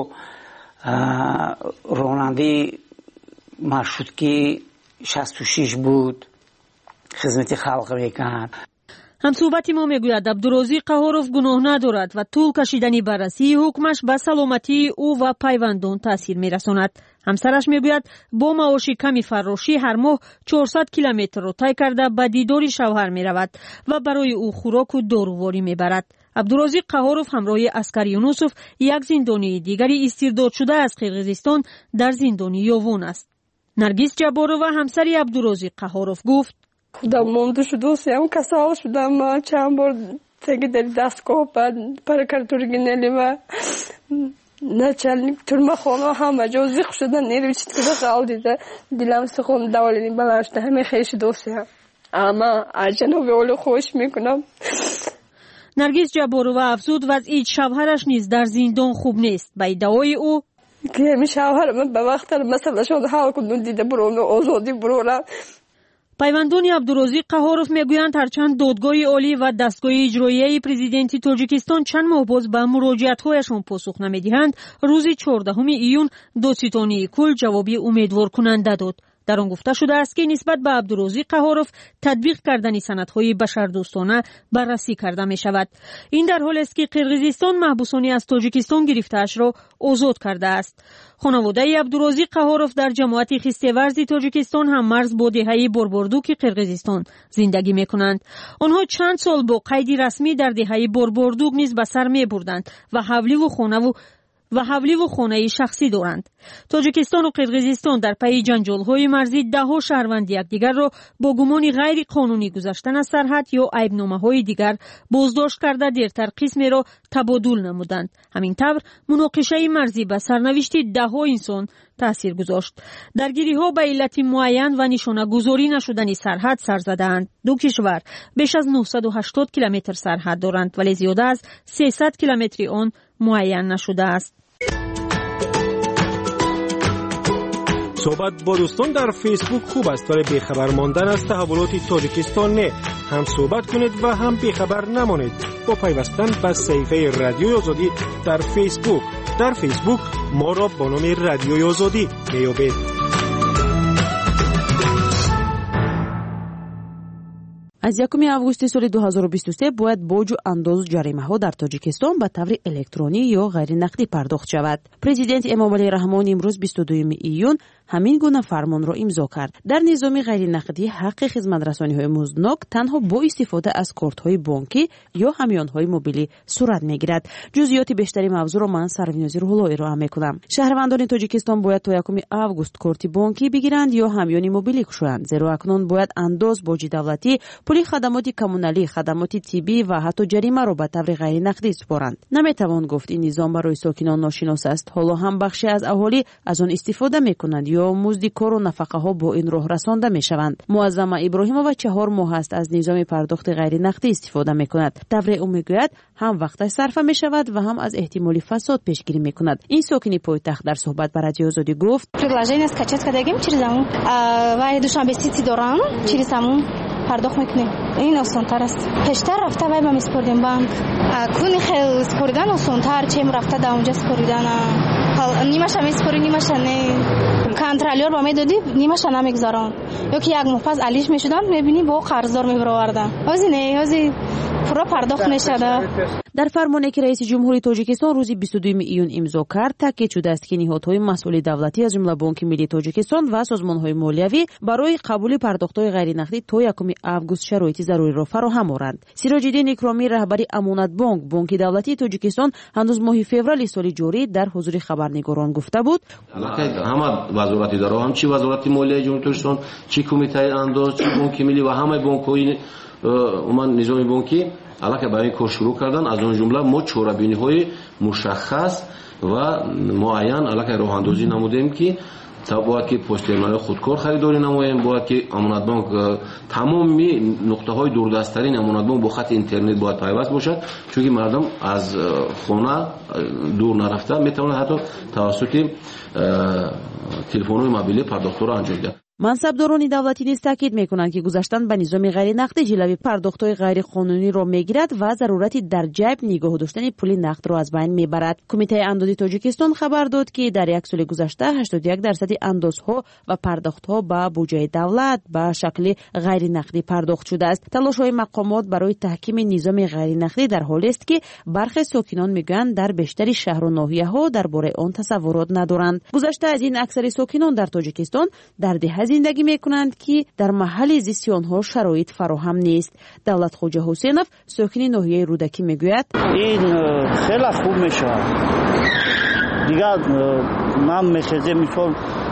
Speaker 19: راننده مرشودکی 66 بود خدمت خلق میکرد.
Speaker 1: ҳамсӯҳбати мо мегӯяд Абдурозиқ Қаҳоров гуноҳ надорад ва тӯл кашидани баррасии ҳукмаш ба саломатии ӯ ва пайвандон таъсир мерасонад. ҳамсараш мегӯяд бо маоши ками фаррошӣ ҳар моҳ 400 километрро тай карда ба дидори шавҳар меравад ва барои ӯ хӯроку доруворӣ мебарад. Абдурозиқ Қаҳоров ҳамроҳи Аскар Юнусов, як зиндонии дигари истирдодшуда аз Қирғизистон, дар зиндони Ёвон аст. Наргиз Ҷаборова, ҳамсари Абдурозиқ Қаҳоров, гуфт:
Speaker 13: خودم مونده شد و سیم کسال شدم چند بار تگه در دستگاه پرکارتورگی نلی و نچلنی ترمه خانه همه جا زیخ شدن نیروی چید که قال دیده دیلم سخون دولینی بلاشته همه خیش دوستیم اما جنوب اولی خوش میکنم.
Speaker 1: наргиз Ҷаборова афзуд вазъи шавҳараш низ дар зиндон хуб нест. ба иддаои ӯ
Speaker 13: که همین شوهر من به وقت مثلا شد حال کنون دیده برون آزادی برونم.
Speaker 1: пайвандони Абдурозиқ Қаҳоров мегӯянд ҳарчанд додгоҳи олӣ ва дастгоҳи иҷроияи президенти Тоҷикистон чанд моҳ боз ба муроҷиатҳояшон посух намедиҳанд, рӯзи 14 июн додситонии кул ҷавоби умедворкунанда дод. дар он гуфта шудааст ки нисбат ба Абдурозиқ Қаҳоров татбиқ кардани санадҳои башардӯстона баррасӣ карда мешавад. ин дар ҳолест ки Қирғизистон маҳбусони аз Тоҷикистон гирифтаашро озод кардааст. хонаводаи Абдурозиқ Қаҳоров дар ҷамоати хистеварзи Тоҷикистон ҳам марз бо деҳаи Борбордуки Қирғизистон зиндагӣ мекунанд. онҳо чанд сол бо қайди расмӣ дар деҳаи Борбордук низ ба сар мебурданд ва ҳавливу хонаи шахсӣ доранд. Тоҷикистону Қирғизистон дар пайи ҷанҷолҳои марзӣ даҳо шаҳрванди якдигарро бо гумони ғайриқонунӣ гузаштан аз сарҳад ё айбномаҳои дигар боздошт карда дертар қисмеро табодул намуданд. ҳамин тавр муноқишаи марзӣ ба сарнавишти даҳо инсон таъсир гузошт. даргириҳо ба иллати муайян ва нишонагузорӣ нашудани сарҳад сар задаанд. ду кишвар беш аз 980 километр сарҳад доранд, вале зиёда аз 300 километри он муайян нашудааст.
Speaker 17: صحبت با دوستان در فیسبوک خوب است ولی بیخبر ماندن از تحولات تاجیکستان نه. هم صحبت کنید و هم بیخبر نمانید با پیوستن به صفحه رادیوی آزادی در فیسبوک. در فیسبوک ما را با نام رادیوی آزادی میابید.
Speaker 15: از 1 августи соли 2023 бояд боҷу андозу ҷаримаҳо дар Тоҷикистон ба таври электронӣ ё ғайринақдӣ пардохт шавад. Президент Эмомалӣ Раҳмон имрӯз 22 июн ҳамин гуна фармонро имзо кард. дар низоми ғайринақдӣ ҳаққи хизматрасониҳои музднок танҳо бо истифода аз кортҳои бонкӣ ё ҳамёнҳои мобилӣ сурат мегирад. ҷузъиёти бештари мавзӯъро ман Сарвинози Рӯҳулло ироа мекунам. шаҳрвандони Тоҷикистон бояд то 1 август корти бонкӣ бигиранд ё ҳамёни мобилӣ кушоянд, зеро акнун бояд андоз, боҷи давлатӣ, пули хадамоти коммуналӣ, хадамоти тиббӣ ва ҳатто ҷаримаро ба таври ғайринақдӣ супоранд. наметавон гуфт ин низом барои сокинон ношинос аст. ҳоло ҳам бахше аз аҳолӣ аз он истифода мекунанд ё یا مزد کار و نفقه ها با این راه رسانده می شوند. معظمه ابراهیمова 4 ماه است از نظام پرداخت غیر نقدی استفاده می کند. دوره او میگوید هم وقتش صرف می شود و هم از احتمال فساد پیشگیری می کند. این ساکن پایتخت در صحبت با رادیو آزادی گفت:
Speaker 20: приложение скачать кардагим через амун ва душанбе сити дорам через амун пардохт мекунем. این осонтар аст. пештар рафта вай ба миспордем банк. куни хел спордан осонтар чем рафта да унҷа споридана. нимаша миспори нимаша не контролёр ба медоди нимаша намегзарон. ёки як моҳ пас алиш мешудан мебини бо қарздор мебаровардан. ҳозир не ҳозир пура пардохт мешуда.
Speaker 15: در فرمانی که رئیس جمهوری تاجیکستان روز 22 ایون امضا کرد تاکید شده است که نهادهای مسئول دولتی از جمله بانک ملی تاجیکستان و سازمانهای مالیوی برای قبول پرداخت‌های غیر نقدی تا 1 آگوست شرایط ضروری را فراهم آورند. سیراج‌الدین اکرامی رهبر امانت بانک دولتی تاجیکستان هنوز ماه فوریه سال جاری در حضور خبرنگاران گفته بود:
Speaker 21: همه وزارت اداره هم چی وزارت مالیه جمهوری تاجیکستان چی کمیته انداز چی بانک ملی و همه بانک‌های عموم نظام بانکی علاقه برای کار شروع کردن. از اون جمله ما چاره‌بینی‌های مشخص و معین علاقه راه اندازی نمودیم که باید که پست ترمینال خودکار خریداری نماییم، باید که امانت بانک تمام نقطه‌های دوردست‌ترین امانت بانک با خط اینترنت باید پیوست باشد، چون مردم از خانه دور نرفته میتونه حتی توسط تلفن‌های موبیل پرداخت را انجام دهد.
Speaker 15: منصبداران دولتی نیز تاکید میکنند که گذاشتن به نظام غیر نقدی جلوی پرداخت‌های غیر قانونی را میگیرد و ضرورتی در جیب نگاه داشتن پول نقد را از بین میبرد. کمیته اندازی تاجیکستان خبر داد که در یک سال گذشته 81% اندازها و پرداخت‌ها به بودجه دولت به شکل غیر نقدی پرداخت شده است. تلاش‌های مقامات برای تحکیم نظام غیر نقدی در حالی است که برخی ساکنان میگویند در بیشتر شهر و ناحیه‌ها درباره آن تصورات ندارند. گذشته از این اکثر ساکنان در تاجیکستان در ده زندگی میکنند که در محل زیست آنها شرایط فراهم نیست. دولت خوجه حسینов ساکن ناحیه رودکی میگوید:
Speaker 22: این خیلی خوب میشه. دیگه من میخوام مثال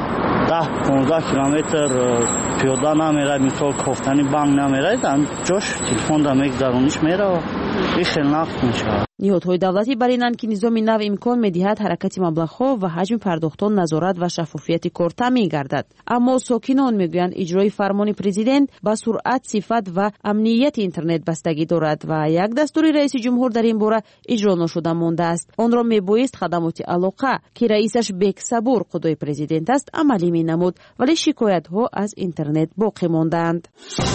Speaker 22: 10-15 کیلومتر پیاده نمیره، مثال کافتنی بانک نمیره، جاش تلفن دا میگذرونیش میره. این خیلی نقد میشه.
Speaker 15: نهادهای دولتی بر اینند که نظام نو امکان میدهد حرکت مبلغ‌ها و حجم پرداختان نظارت و شفافیت کار تامین گردد، اما ساکنان میگویند اجرای فرمان پرزیدنت با سرعت، صفت و امنیت اینترنت بستگی دارد و یک دستور رئیس جمهور در این باره اجرا نشده مانده است. آن را میبایست خدمات علاقه که رئیسش بیک صبور خدای پرزیدنت است عملی مینمود، ولی شکایت‌ها از اینترنت باقی ماندند.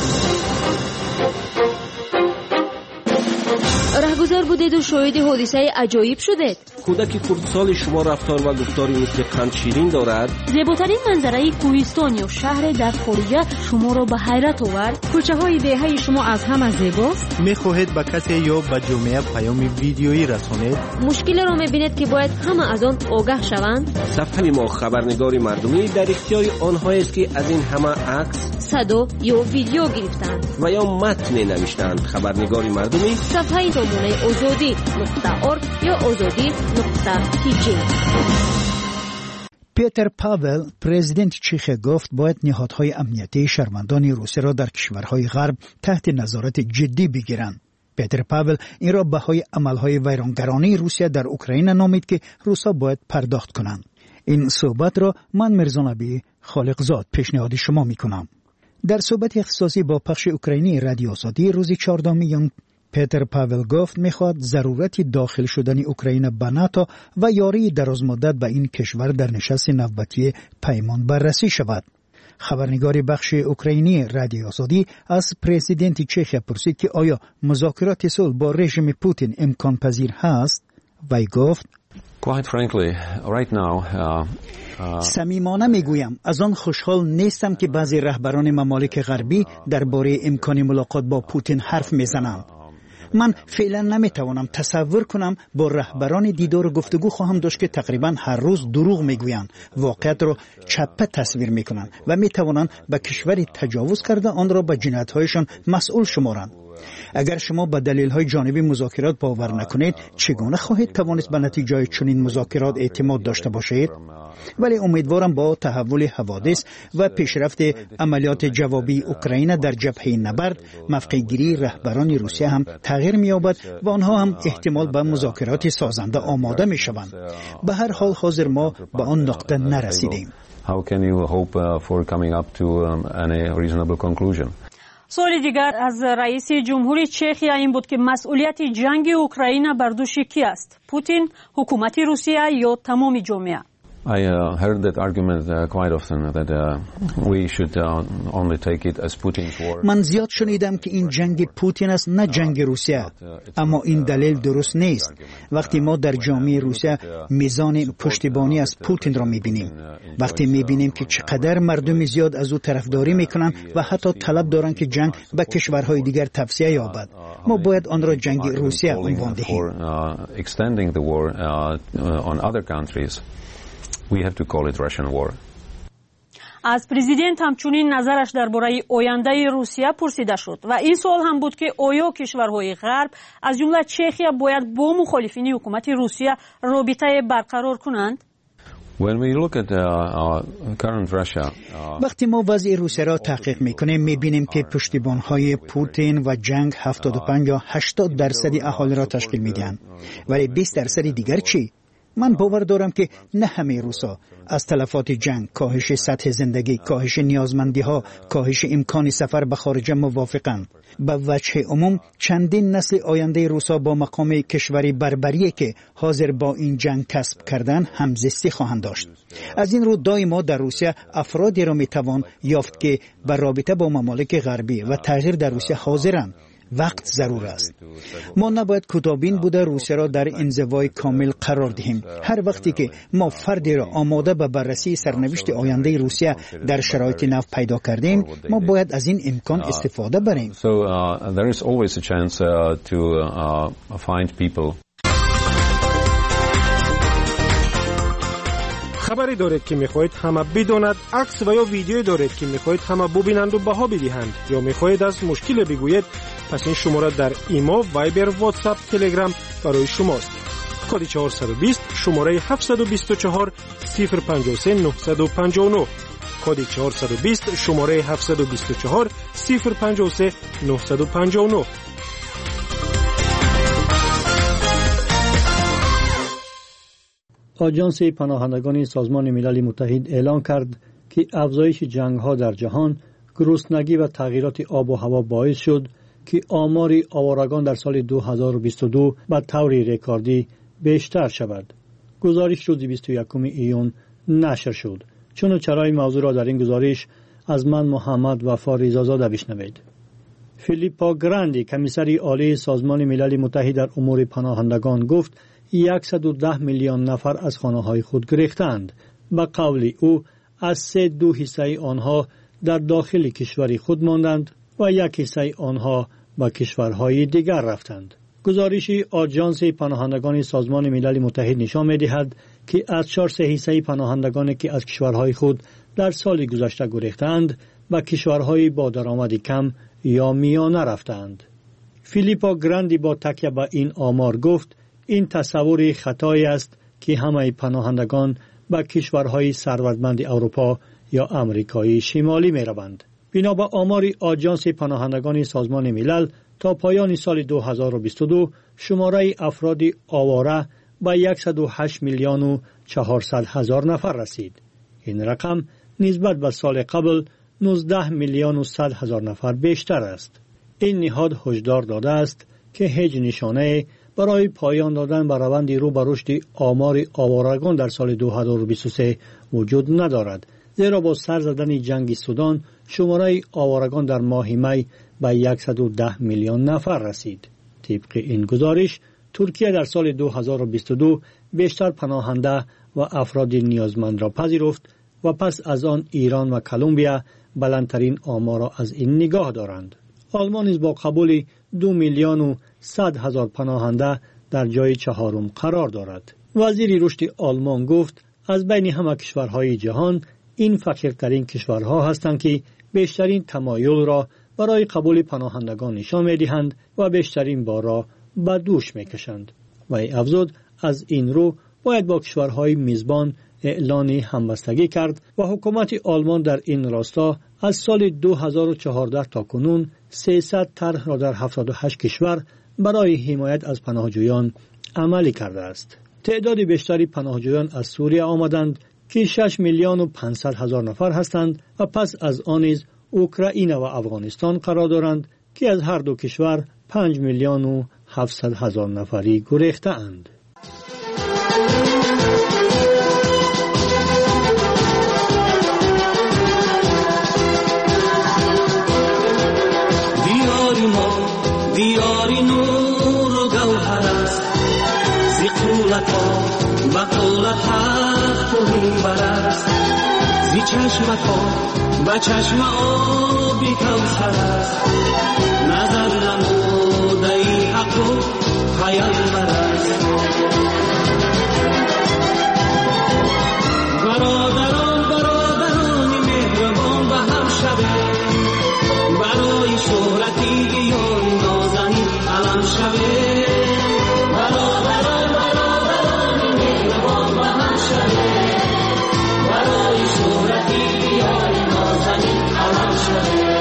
Speaker 23: رهگذر بودید و شاهد حادثه عجایب شدید.
Speaker 17: کودک خردسال شما رفتار و گفتاری مثل قند شیرین دارد.
Speaker 23: زیباترین منظره کوهستان یا شهر در خارجه شما را به حیرت آورد.
Speaker 1: کوچه های دهه شما از همه زیباست.
Speaker 16: میخواهید به کسی یا به جامعه پیام ویدیویی رسانید؟
Speaker 23: مشکل را میبینید که باید همه از آن آگاه شوند.
Speaker 17: صفحه ما خبرنگاری مردمی در اختیار آنها است که از این همه عکس،
Speaker 23: صدا یا ویدیو گرفتند
Speaker 17: و یا متن نوشتند. خبرنگاری مردمی
Speaker 23: صفحه نمونه azadi.org یا azadi.tg.
Speaker 7: پیتر پاول پرزیدنت چیخ گفت باید نهادهای امنیتی شهروندان روسیه را در کشورهای غرب تحت نظارت جدی بگیرند. پیتر پاول این را بهای عملهای ویرانگرانه روسیه در اوکراین نامید که روسا باید پرداخت کنند. این صحبت را من مرزانبی خالقزاد پیشنهاد شما می کنم. در صحبت اختصاصی با پخش اوکراینی رادیو آزادی روز 14 میون پیتر پاول گفت میخواد ضرورت داخل شدن اوکراین به ناتو و یاری درازمدت به این کشور در نشست نوبتی پیمان بررسی شود. خبرنگار بخش اوکراینی رادیو آزادی از پرزیدنت چخ پرسید که آیا مذاکرات صلح با رژیم پوتین امکان پذیر هست؟ وی گفت:
Speaker 24: Quite frankly, right now,
Speaker 7: صمیمانه میگویم از آن خوشحال نیستم که بعضی رهبران ممالک غربی درباره امکان ملاقات با پوتین حرف میزنند. من فعلا نمیتوانم تصور کنم با رهبران دیدار و گفتگو خواهم داشت که تقریبا هر روز دروغ میگویند، واقعیت را چپه تصویر میکنند و میتوانند به کشوری تجاوز کرده آن را به جنایت‌هایشان مسئول شمارند. اگر شما به دلیل‌های جانبی مذاکرات باور نکنید، چگونه خواهید توانست به نتیجه چنین مذاکرات اعتماد داشته باشید؟ ولی امیدوارم با تحول حوادث و پیشرفت عملیات جوابی اوکراین در جبهه نبرد، موقع‌گیری رهبران روسیه هم تغییر می‌یابد و آنها هم احتمال به مذاکرات سازنده آماده می‌شوند. به هر حال حاضر ما به آن نقطه نرسیدیم.
Speaker 24: how can you hope for coming up to any reasonable conclusion?
Speaker 1: سوال دیگر از رئیس جمهوری چخیا این بود که مسئولیت جنگ اوکراین بر دوش کی است؟ پوتین، حکومت روسیه یا تمام جامعه؟
Speaker 24: I heard that argument quite often that we should only take it as Putin's war.
Speaker 7: من زیاد شنیدم که این جنگ پوتین است نه جنگ روسیه، اما این دلیل درست نیست. وقتی ما در جامعه روسیه میزان پشتیبانی از پوتین را میبینیم، وقتی میبینیم که چقدر مردم زیاد از او طرفداری میکنند و حتی طلب دارند که جنگ به کشورهای دیگر توسعه یابد، ما باید آن را جنگ روسیه عنوان دهیم.
Speaker 24: Extending the war on other countries. We have to call it Russian war.
Speaker 1: از پرزیدنت همچنین نظرش درباره آینده روسیه پرسیده شد و این سوال هم بود که آیا کشورهای غرب از جمله چخیا باید با مخالفین حکومت روسیه رابطه برقرار کنند؟
Speaker 24: When we look at current Russia,
Speaker 7: وقتی ما وضع روسیه را تحقیق میکنیم میبینیم که پشتیبانهای پوتین و جنگ 75 یا 80% اهالی را تشکیل میدهند، ولی 20% دیگر چی؟ من باور دارم که نه همه روسا از تلفات جنگ، کاهش سطح زندگی، کاهش نیازمندی ها، کاهش امکان سفر به خارج موافقند. به وجه عموم چندین نسل آینده روسا با مقام کشوری بربری که حاضر با این جنگ کسب کردن همزیستی خواهند داشت. از این رو دائما در روسیه افرادی را میتوان یافت که به رابطه با ممالک غربی و تغییر در روسیه حاضرند. وقت ضرور است. ما نباید کوتاه‌بین بوده روسیه را در انزوای کامل قرار دهیم. هر وقتی که ما فردی را آماده به بررسی سرنوشت آینده روسیه در شرایط نو پیدا کردیم، ما باید از این امکان استفاده بریم.
Speaker 24: So there is always a chance to find people.
Speaker 17: خبری دارید که میخواهید همه بداند، عکس و یا ویدیویی دارید که میخواهید همه ببینند و بها بدهند، یا میخواهید از مشکل بگویید، پس این شماره در ایما، وایبر، واتساپ، تلگرام برای شماست. کد 420 شماره 724 053 959. کد 420 شماره 724 053 959.
Speaker 9: آژانس پناهندگان سازمان ملل متحد اعلام کرد که افزایش جنگ‌ها در جهان، گرسنگی و تغییرات آب و هوا باعث شد که آمار آوارگان در سال 2022 به طور رکوردی بیشتر شود. گزارش روز 21 ایون نشر شد. چرای موضوع را در این گزارش از من محمد وفا رضازاده بشنوید. فیلیپا گراندی، کمیسر عالی سازمان ملل متحد در امور پناهندگان گفت 110 میلیون نفر از خانه‌های خود گریختند. به قول او از 3/2 آنها در داخل کشور خود ماندند و 1 آنها به کشورهای دیگر رفتند. گزارش آژانس پناهندگان سازمان ملل متحد نشان می‌دهد که از 4/3 پناهندگانی که از کشورهای خود در سال گذشته گریختند به کشورهای با درآمد کم یا میانه رفتند. فیلیپا گراندی با تکیه به این آمار گفت این تصور خطایی است که همه پناهندگان به کشورهای ثروتمند اروپا یا آمریکای شمالی می روند. بنا به آمار آژانس پناهندگان سازمان ملل تا پایان سال 2022 شماره افراد آواره به 108 میلیون و 400 هزار نفر رسید. این رقم نسبت به سال قبل 19 میلیون و 100 هزار نفر بیشتر است. این نهاد هشدار داده است که هیچ نشانه برای پایان دادن به روند رو به رشد آمار آوارگان در سال 2023 وجود ندارد، زیرا با سر زدن جنگ سودان شماره آوارگان در ماه می به 110 میلیون نفر رسید. طبق این گزارش ترکیه در سال 2022 بیشتر پناهنده و افراد نیازمند را پذیرفت و پس از آن ایران و کلمبیا بلندترین آمار را از این نگاه دارند. آلمان نیز با قبول 2 میلیون و 100 هزار پناهنده در جای چهارم قرار دارد. وزیر رشد آلمان گفت از بین همه کشورهای جهان این فقیرترین کشورها هستند که بیشترین تمایل را برای قبول پناهندگان نشان می‌دهند و بیشترین بار را به دوش می‌کشند. و افزود از این رو باید با کشورهای میزبان اعلان همبستگی کرد و حکومت آلمان در این راستا از سال 2014 تا کنون 300 طرح را در 78 کشور برای حمایت از پناهجویان عملی کرده است. تعداد بیشتری پناهجویان از سوریه آمدند
Speaker 3: که 6 میلیون و 500 هزار نفر هستند و پس از آن نیز اوکراین و افغانستان قرار دارند که از هر دو کشور 5 میلیون و 700 هزار نفری گریخته‌اند.
Speaker 18: دیاری نور و گوهر است زی قولت ها و قولت حق و منبر است زی چشمت ها و چشم آبی کوثر است نظر نموده ای حق و پیامبر است برادران مهربان به هم شوید برای شهرتی بیان نازنین علم شوید برادران مهربان به هم شوید برای شهرتی بیان نازنین علم شوید.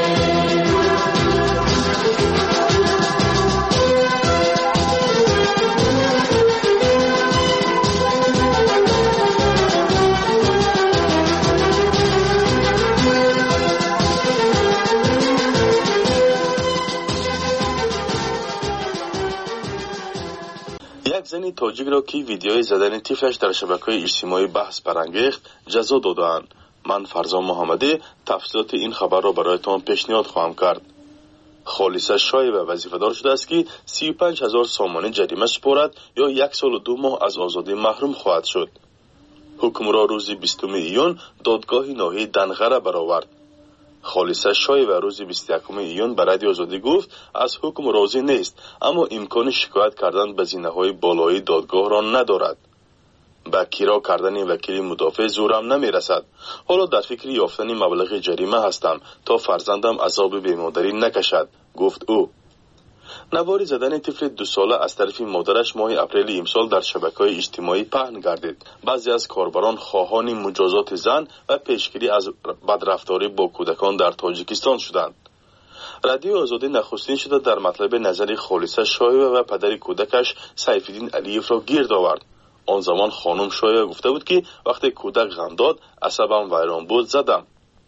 Speaker 4: زنی تاجیک را که ویدیوی زدن طفلش در شبکه‌های اجتماعی بحث برانگیخت جزا دادند. من فرزان محمدی تفصیلات این خبر را برایتان پیشنهاد خواهم کرد. خالصه شایع و وظیفه‌دار شده است که 35,000 سامانه جریمه سپارد یا 1 سال و 2 ماه از آزادی محروم خواهد شد. حکم را روز 20 ایون دادگاه ناحیه دنغره برآورد. خالصه شایع و روز 21 ایون به رادیو آزادی گفت از حکم راضی نیست اما امکان شکایت کردن به زینه‌های بالایی دادگاه را ندارد. با کیرا کردن وکیل مدافع زورم نمیرسد. حالا در فکر یافتن مبلغ جریمه هستم تا فرزندم عذاب بیمادری نکشد، گفت او. نواری زدن طفل 2 ساله از طرف مادرش ماه اپریل امسال در شبکه‌های اجتماعی پهن گردید. بعضی از کاربران خواهان مجازات زن و پیشگیری از بدرفتاری با کودکان در تاجیکستان شدند. رادیو آزادی نخستین شده در مطلب نظر خالصه شایع و پدر کودکش سیفالدین علیف را گرد آورد. آن زمان خانم شایع گفته بود که وقتی کودک غم داد عصبم ویران بود زدم.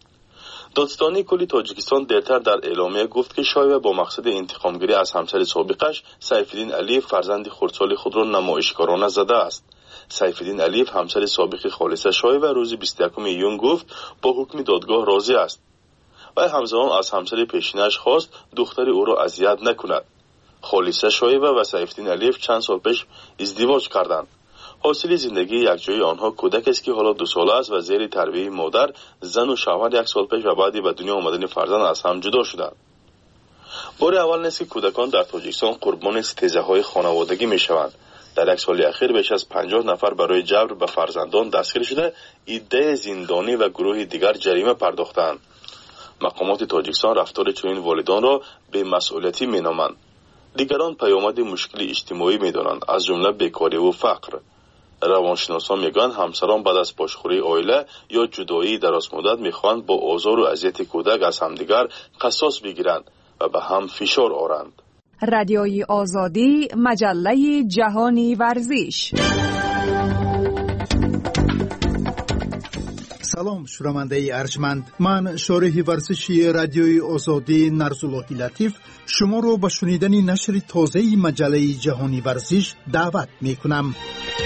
Speaker 4: دادستانی کلی تاجیکستان دیرتر در اعلامیه گفت که شایع با مقصد انتقامگیری از همسر سابقش سیفالدین علیف فرزند خردسال خود را نمایشکارانه زده است. سیفالدین علیف همسر سابق خالصه شایع و روز 21 ایون گفت با حکم دادگاه راضی است. و همزمان از همسر پیشینش خواست دختر او را اذیت نکند. خالصه شایع و سیفالدین علیف چند سال پیش ازدواج کردند. حاصل زندگی یکجایی آنها کودک است که حالا 2 ساله است و زیر تربیت مادر، زن و شوهر 1 سال پیش و بعدی به دنیا آمدن فرزند از هم جدا شدند. بار اول نیست که کودکان در تاجیکستان قربان ستیزه‌های خانوادگی می‌شوند. در 1 سال اخیر بیش از 50 نفر برای جبر به فرزندان دستگیر شده، عده زندانی و گروه دیگر جریمه پرداختند. مقامات تاجیکستان رفتار چنین والدان را بی‌مسئولیتی می‌نامند. دیگران پیامد مشکل اجتماعی می‌دانند، از جمله بیکاری و فقر. روانشناسان میگن همسران بعد از پاشخوری عائله یا جدایی دراز مدت میخواهند با آزار و اذیت کودک از همدیگر قصاص بگیرند و به هم فشار آورند.
Speaker 8: رادیوی آزادی، مجله جهانی ورزش.
Speaker 10: سلام شنونده ارجمند، من شارح ورزشی رادیوی آزادی نرزالله لطیف شما رو به شنیدن نشر تازه مجله جهانی ورزش دعوت میکنم.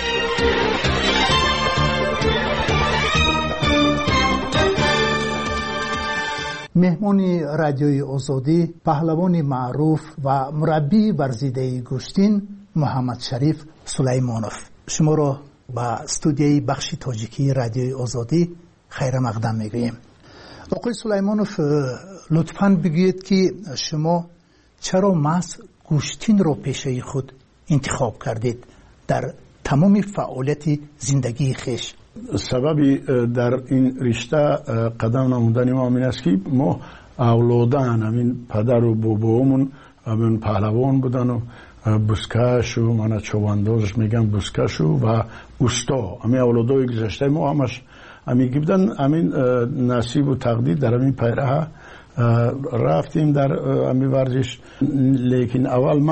Speaker 10: مهمان رادیوی آزادی پهلوان معروف و مربی ورزیده گشتین محمد شریف سلیمانوف شما را به استودیوی بخش تاجیکی رادیوی آزادی خیر مقدم میگوییم. آقای سلیمانوف لطفاً بگویید که شما چرا محض گوشتین را پیشه خود انتخاب کردید در تمام فعالیت زندگی خیش؟
Speaker 25: سببی در این رشته قدم نمودن ما این است که ما اولادان همین پدر و بابامون همین پهلوان بودن و بسکش و من چوباندازش میگم بسکش و اوستا، همین اولادای گذشته ما همش همین بودن. همین نصیب و تقدیر در همین پیراه رفتیم در همین ورزش. لیکن اول من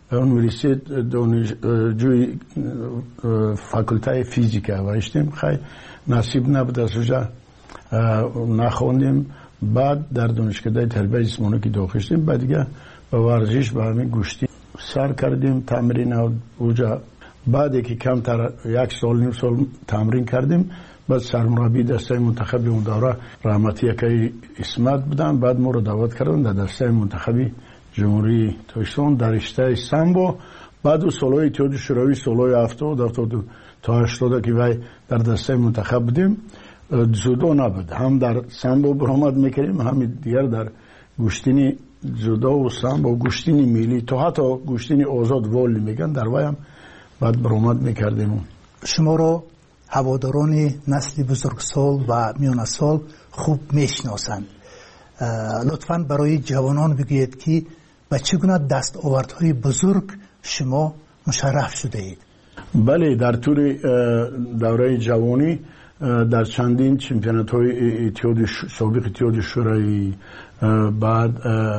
Speaker 25: университет донишҷӯи факултаи физика ваштем. хай насиб набуд аз уҷа нахондем. баъд дар донишкадаи тарбияи ҷисмонӣ ки дохил шудем, баъд дига ба варзиш ба ҳамин гӯштӣ сар кардем тамрин. уҷа баъде ки камтар 1 сол ним сол тамрин кардем, баъд сармураббии дастаи мунтахаби он давра раҳмати якаи исмат буданд. баъд моро даъват карданд дар дастаи мунтахаби ҷумҳурии тоҷикистон дар риштаи самбо. баъду солҳои иттиҳоди шӯравӣ, солҳои 70 то 80 ки вай дар дастаи мунтахаб будем, дзюдо набуд. ҳам дар самбо баромад мекардем, ҳам дигар дар гӯштини дзюдову самбо, гӯштини миллӣ, то ҳатто гӯштини озод волли меган, дар вай ҳам баъд баромад мекардем.
Speaker 10: шуморо ҳаводорони насли бузургсол ва миёнасол хуб мешиносанд. лутфан барои ҷавонон бигӯед ки ба чӣ гуна дастовардҳои бузург шумо мушарраф шудаед?
Speaker 25: бале, дар тӯри давраи ҷавонӣ дар чандин чемпионатҳои собиқ иттиҳоди шӯравӣ, баъд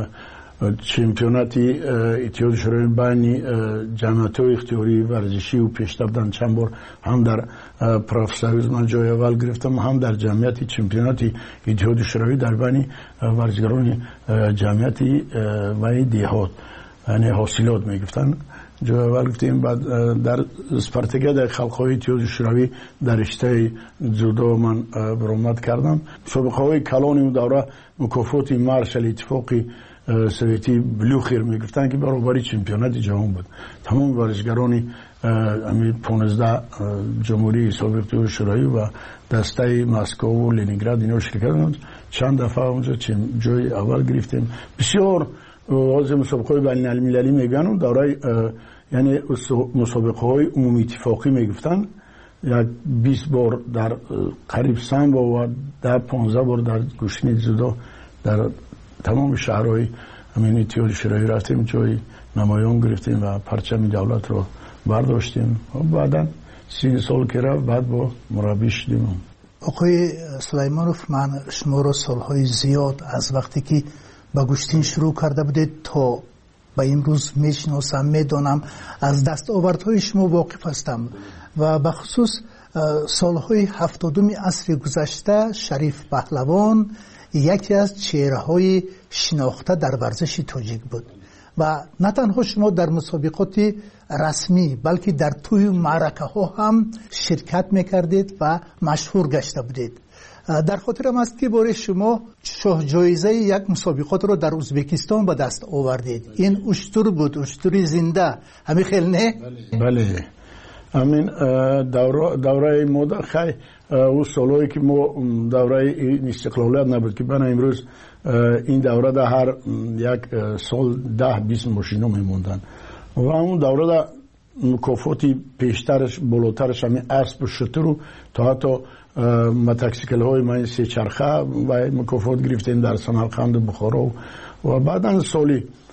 Speaker 25: чемпионати иттиҳоди шӯравӣ байни ҷамъиятҳои ихтиёрии варзишиву пештар буданд. чанд бор ҳам дар профсоюз ман ҷои аввал гирифтам, ҳам дар ҷамъияти чемпионати иттиҳоди шӯравӣ дар байни варзишгарони ҷамъияти ваи деҳот, яъне ҳосилот мегуфтанд, ҷои аввал гирифтем. баъд дар спартакиадаи халқҳои иттиҳоди шӯравӣ дар риштаи дзюдо ман баромад кардам. собиқаҳои калони он давра мукофоти маршали иттифоқи советӣ блюхер мегуфтанд ки баробари чемпионати ҷаҳон буд. тамоми варзишгарони 15 ҷумҳурии собиқ иттиҳоди шӯравӣ ва дастаи Москву, Ленинград ино ширкат карданд. чанд дафъа онҷо ҷои аввал гирифтем. бисёр мусобиқаҳои байналмилалӣ мегӯянд. давраи яъне мусобиқаҳои умумиттифоқӣ мегуфтанд. як 20 бор дар қариб самбо ва 10-15 бор дар гӯштини дзюдо дар тамоми шаҳрҳои ҳамин иттиҳоди шӯравӣ рафтем, ҷои намоён гирифтем ва парчами давлатро бардоштем. баъдан 30 сол ки рафт, баъд бо мураббӣ шудем.
Speaker 10: оқои сулаймонов, ман шуморо солҳои зиёд аз вақте ки ба гӯштин шурӯъ карда будед то ба имрӯз мешиносам, медонам, аз дастовардҳои шумо воқиф ҳастам ва бахусус солҳои 70 асри гузашта Шариф Паҳлавон яке аз чеҳраҳои шинохта дар варзиши тоҷик буд ва на танҳо шумо дар мусобиқоти расмӣ, балки дар тӯю маъракаҳо ҳам ширкат мекардед ва машҳур гашта будед. дар хотирам аст ки бори шумо шоҳҷоизаи як мусобиқотро дар Узбекистон ба даст овардед. ин уштур буд, уштури зинда. ҳамин хел не?
Speaker 25: бале, ҳамин давраи мода хай ӯ солҳое ки мо давраи истиқлолият набуд ки бана имрӯз ин даврада ҳар як сол 10-20 мошино мемонданд ва он даврада мукофоти пештараш болотараш ҳамин аспу шутуру то ҳатто мотосиклҳои ман сечарха ва мукофот гирифтем дар Самарқанду Бухоро ва баъдан соли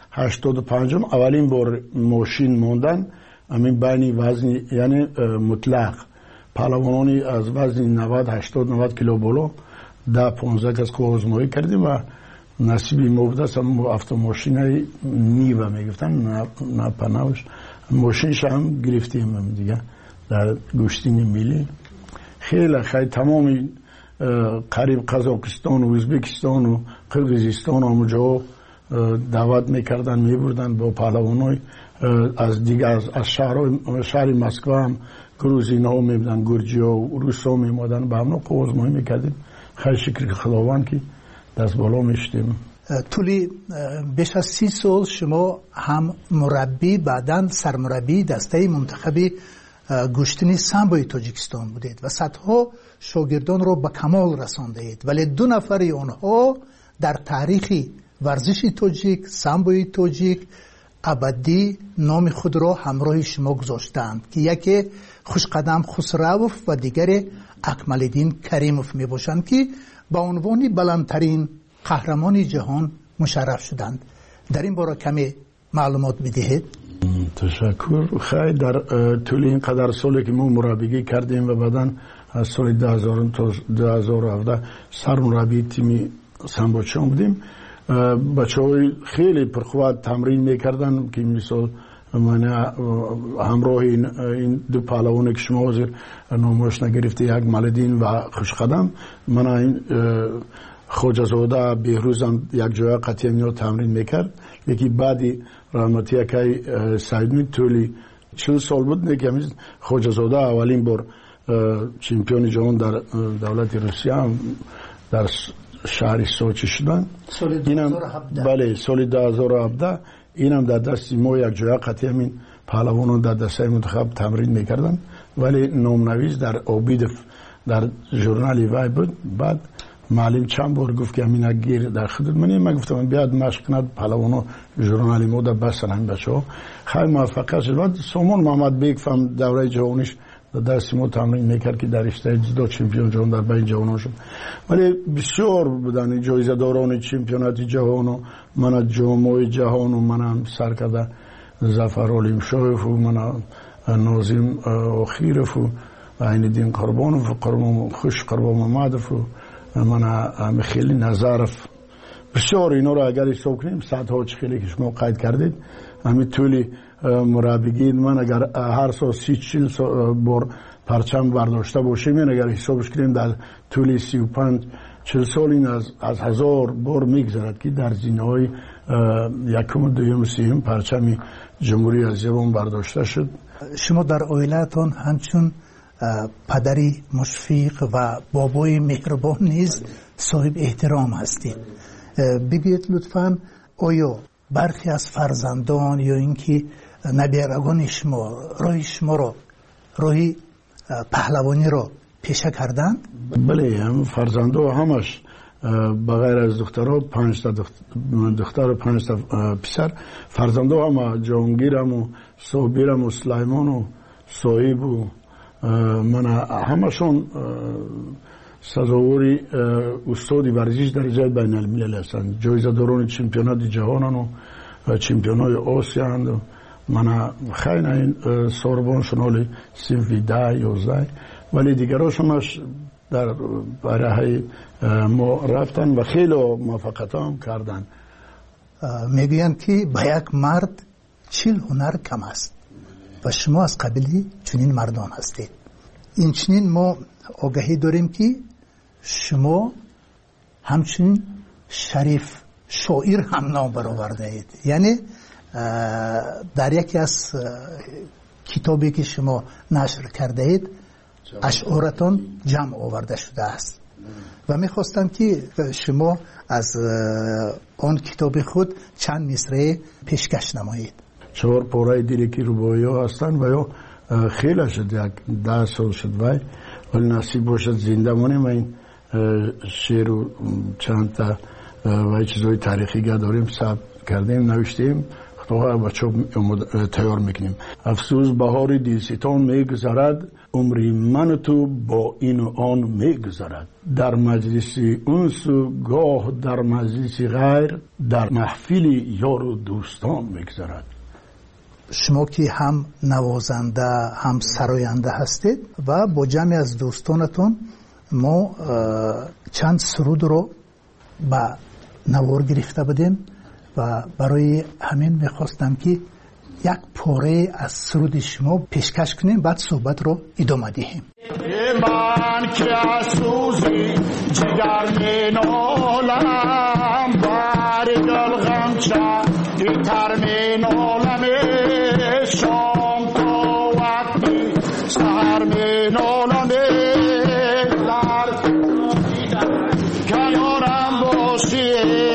Speaker 25: 85 аввалин бор мошин мондан ҳамин байни вазни яъне мутлақ паҳлавонони аз вазни 90-80-90 кило боло 10-15 каско озмоӣ кардем ва насиби мо будааст автомошинаи нива мегуфтанд на панавш мошинша ҳам гирифтем дига дар гӯштини миллӣ. хеле хай тамоми қариб Қазоқистону, Ӯзбекистону, Қирғизистону ҳамуҷаҳо даъват мекарданд, мебурданд бо паҳлавонои аз дигар аз шаҳри Москва ҳам грузинҳо мебуданд, гурҷиҳо, русҳо меомаданд, ба ҳамно озмоӣ мекардем. хай шукри худованд ки дастболо мешудем.
Speaker 10: тӯли беш аз 30 сол шумо ҳам мураббӣ, баъдан сармураббии дастаи мунтахаби гӯштини самбои тоҷикистон будед ва садҳо шогирдонро ба камол расондаед, вале 2 нафари онҳо дар таърихи варзиши тоҷик, самбои тоҷик абадӣ номи худро ҳамроҳи шумо гузоштаанд ки яке хушқадам Хусравов ва дигаре Акмалиддин Каримов мебошанд ки ба унвони баландтарин қаҳрамони ҷаҳон мушарраф шуданд. дар ин бора каме маълумот бидиҳед.
Speaker 25: ташаккур. хай дар тӯли ин қадар соле ки мо мураббигӣ кардем ва баъдан аз соли 2000 то 2017 сармураббии тими самбочиён будем, бачаҳои хеле пурқувват тамрин мекарданд ки мисол من همراه این دو پهلوان که شما حاضر نامش نگرفته، یک مالدین و خوشقدم، من این خوجزاده بهروزم یک جای قطعی اینو تمرین میکرد. یکی بعدی رحمتی اکای سعید تولی 40 سال بود که همین خوجزاده اولین بار چمپیون جهان در دولت روسیه هم در شهر سوچی شدن. بله سال 2017 اینم در دست ما یک جای قطعی همین پهلوانان در دسته منتخب تمرین میکردن، ولی نامنویس در آبیدف در ژورنال وای بود. بعد معلم چند بار گفت که همین گیر در خدمت من گفتم بیاد مشق کند پهلوانا ژورنال ما در بسن همین بچه‌ها خیلی موفق شد. بعد سامان محمد بیگ فهم دوره جهانیش در دست ما تمرین میکرد که در رشته جدو چمپیون جهان در بین جهان شد. ولی بسیار بودن جایزه داران چمپیونات جهان و من جامعه جهان و من سر کرده ظفر علیم شایف و من نازم آخیرف و عین دین قربانف و قربان خوش قربان محمدف و من خیلی نظرف. بسیار اینا رو اگر حساب کنیم صدها خیلی که شما قید کردید همین طولی مربیگین من اگر هر سال 30-40 بار پرچم برداشته باشیم، این اگر حسابش کنیم در طول 35-40 سال این از 1000 بار میگذرد که در زینه‌های یکم دوم سوم پرچم جمهوری اسلامی برداشته شد.
Speaker 10: شما در عائلتون همچون پدری مشفق و بابای مهربان نیز صاحب احترام هستید. بگید لطفاً آیا برخی از فرزندان یا اینکه نبیرگان شما رو راهی پهلوانی رو پیشه کردند؟
Speaker 25: بله، هم فرزندا همش بغیر از دخترها 5 تا دختر و 5 تا پسر فرزندا هم جهانگیرم و صابرم و سلیمان و صاحب و من همشون سزاوری استادی ورزش در جای بین الملل هستند. جایزه داران چمپیونات جهانن و چمپیونات آسیا هستند. من خیلی این سوربون شنالی سیمفی 10-11 ولی دیگراشونش در برای ما رفتن و خیلی موفقیت هم کردن.
Speaker 10: میگوین که با یک مرد 40 هنر کم است و شما از قبیلی چنین مردان هستید. این چنین ما آگاهی داریم که شما همچنین شریف شاعر هم نام برآورده اید. یعنی در یکی از کتابی که شما نشر کرده اید اشعارتان جمع آورده شده است و میخواستم که شما از آن کتاب خود چند مصرع پیشکش نمایید.
Speaker 25: 4 پاره دیرکی روبایی ها هستن و یا خیلی شد 10 سال شد ولی نصیب باشد زنده مانیم و این شعر و چند تا و چیزهای تاریخی داریم ثبت کردیم نوشتیم خطاها بچه تیار میکنیم. افسوس بهار دلستان میگذرد عمری من تو با این و آن میگذرد در مجلس انس و گاه در مجلس غیر در محفل یار و دوستان میگذرد.
Speaker 10: شما که هم نوازنده هم سراینده هستید و با جمعی از دوستانتون ما چند سرود رو با نوار گرفته بودیم و برای همین میخواستم که یک پاره از سرود شما پیشکش کنیم بعد صحبت رو ادامه دهیم.
Speaker 2: من که از سوزی جگر می نالم بر دل غمچه دیتر می نالم شام تا وقتی سهر می نالم کنارم باشی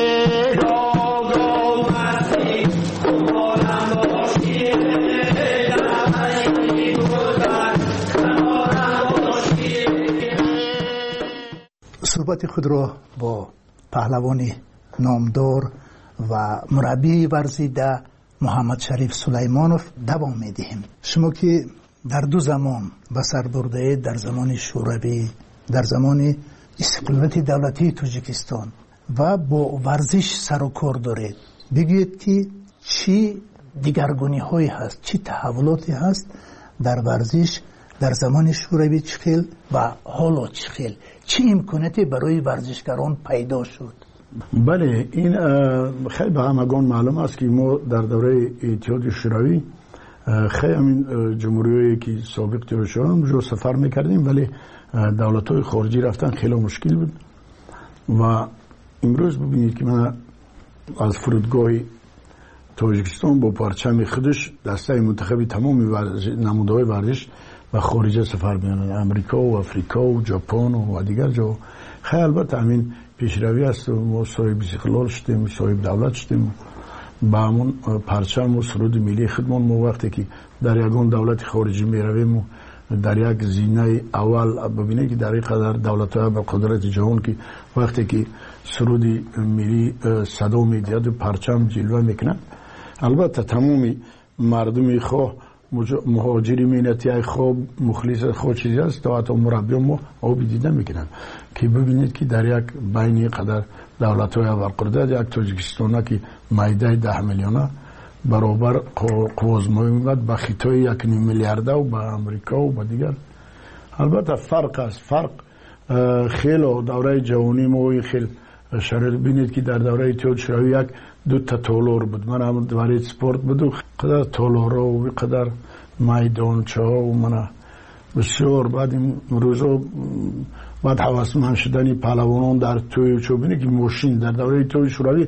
Speaker 10: صحبت خود را با پهلوان نامدار و مربی ورزیده محمد شریف سلیمانوف دوام میدهیم. شما که در 2 زمان به سر برده در زمان شوروی در زمان استقلالیت دولتی تاجیکستان و با ورزش سر و کار دارید، بگید که چی دیگرگونی هایی هست، چی تحولاتی هست در ورزش در زمان شوروی چخیل و حالا چخیل، چی امکاناتی برای ورزشکاران پیدا شد؟
Speaker 25: بله این خیلی به همگان معلوم است که ما در دوره اتحاد شوروی خیلی همین جمهوریایی که سابق تیر شدن جو سفر میکردیم، ولی دولت‌های خارجی رفتن خیلی مشکل بود. و امروز ببینید که من از فرودگاه تاجیکستان با پرچم خودش دسته منتخبی تمام نمودهای ورزش و خارجه سفر می‌کنند، امریکا و افریقا و ژاپن و دیگر جا. خیلی البته همین پیشروی است و ما صاحب استقلال شدیم، صاحب دولت شدیم. با همون پرچم و سرود ملی خودمان ما وقتی که در یگان دولت خارجی میرویم در یک زینه اول ببینید که در این قدر دولت‌ها به قدرت جهان که وقتی که سرود ملی صدا می‌دهد و پرچم جلوه میکنند. البته تمامی مردمی خواه مهاجری مینتی خواه مخلص خواه چیزی است تا حتی مربی ما آبی دیده میکنند که ببینید که در یک بین قدر دولت‌های اول قدرت یک تاجیکستان که مایده 10 میلیونه برابر قوازمایی میبود با خطای 1.5 میلیارده و با امریکا و با دیگر. البته فرق است، فرق خیلی دوره جوانی ما خیلی شرط بینید که در دوره اتحاد شوروی یک دو تا تالار بود. من هم دوره سپورت بود و قدر تالارا و قدر میدانچه ها و من بسیار بعد این روزا بعد حواسمند شدنی پهلوانان در توی چوبینه که ماشین در دوره اتحاد شوروی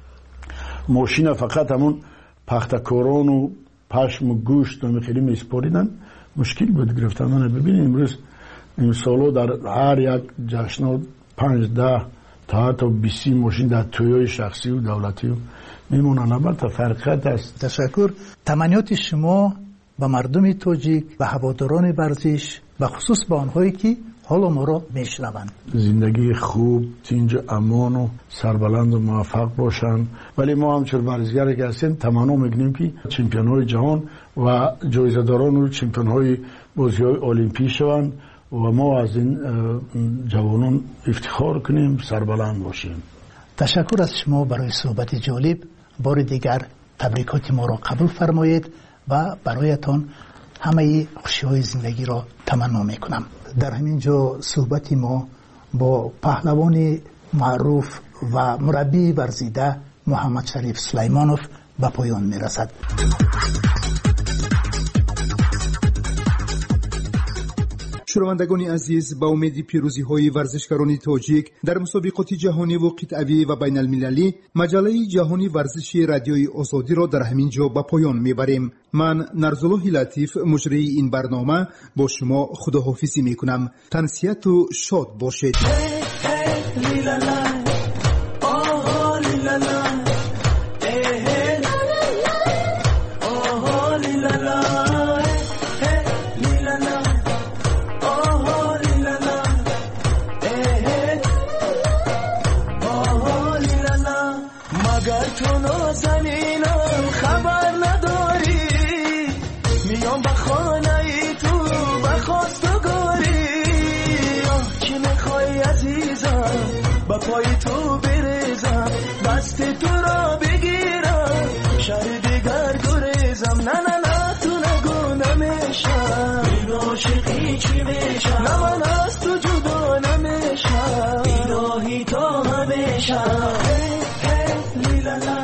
Speaker 25: ماشین فقط همون پختکاران و پشم و گوشت و خیلی میسپاریدن، مشکل بود گرفتن. من ببینید امروز این سالو در هر یک جشن 5-10 تا حتی 20 ماشین در تویای شخصی و دولتی و میمونن. البته فرقیت است.
Speaker 10: تشکر. تمنیات شما به مردم تاجیک و هواداران ورزش و خصوص به آنهایی که حالا ما را میشنوند
Speaker 25: زندگی خوب، تینج امان و سربلند و موفق باشند. ولی ما همچون ورزشگر که هستیم تمنا میکنیم که چمپیون های جهان و جایزه داران و چمپیون های بازی های المپیک شوند و ما از این جوانان افتخار کنیم، سربلند باشیم.
Speaker 10: تشکر از شما برای صحبت جالب. بار دیگر تبریکات ما را قبول فرمایید و برایتان همه خوشی‌های زندگی را تمنا میکنم. در همین جا صحبت ما با پهلوان معروف و مربی ورزیده محمد شریف سلیمانوف به پایان میرسد.
Speaker 5: شنوندگان عزیز، با امید پیروزی های ورزشکاران تاجیک در مسابقات جهانی و قطعی و بین المللی، مجله جهانی ورزشی رادیوی آزادی را در همین جا به پایان میبریم. من نرزالله لطیف مجری این برنامه با شما خداحافظی میکنم. تنسیت و شاد باشید.
Speaker 18: پای تو بریزم، دست تو را بگیرم، شهر دیگر گریزم. نه نه نه تو نگو نمیشم، این عاشقی چی میشم، نه من از تو جدا نمیشم، الهی تا همیشه. لیلا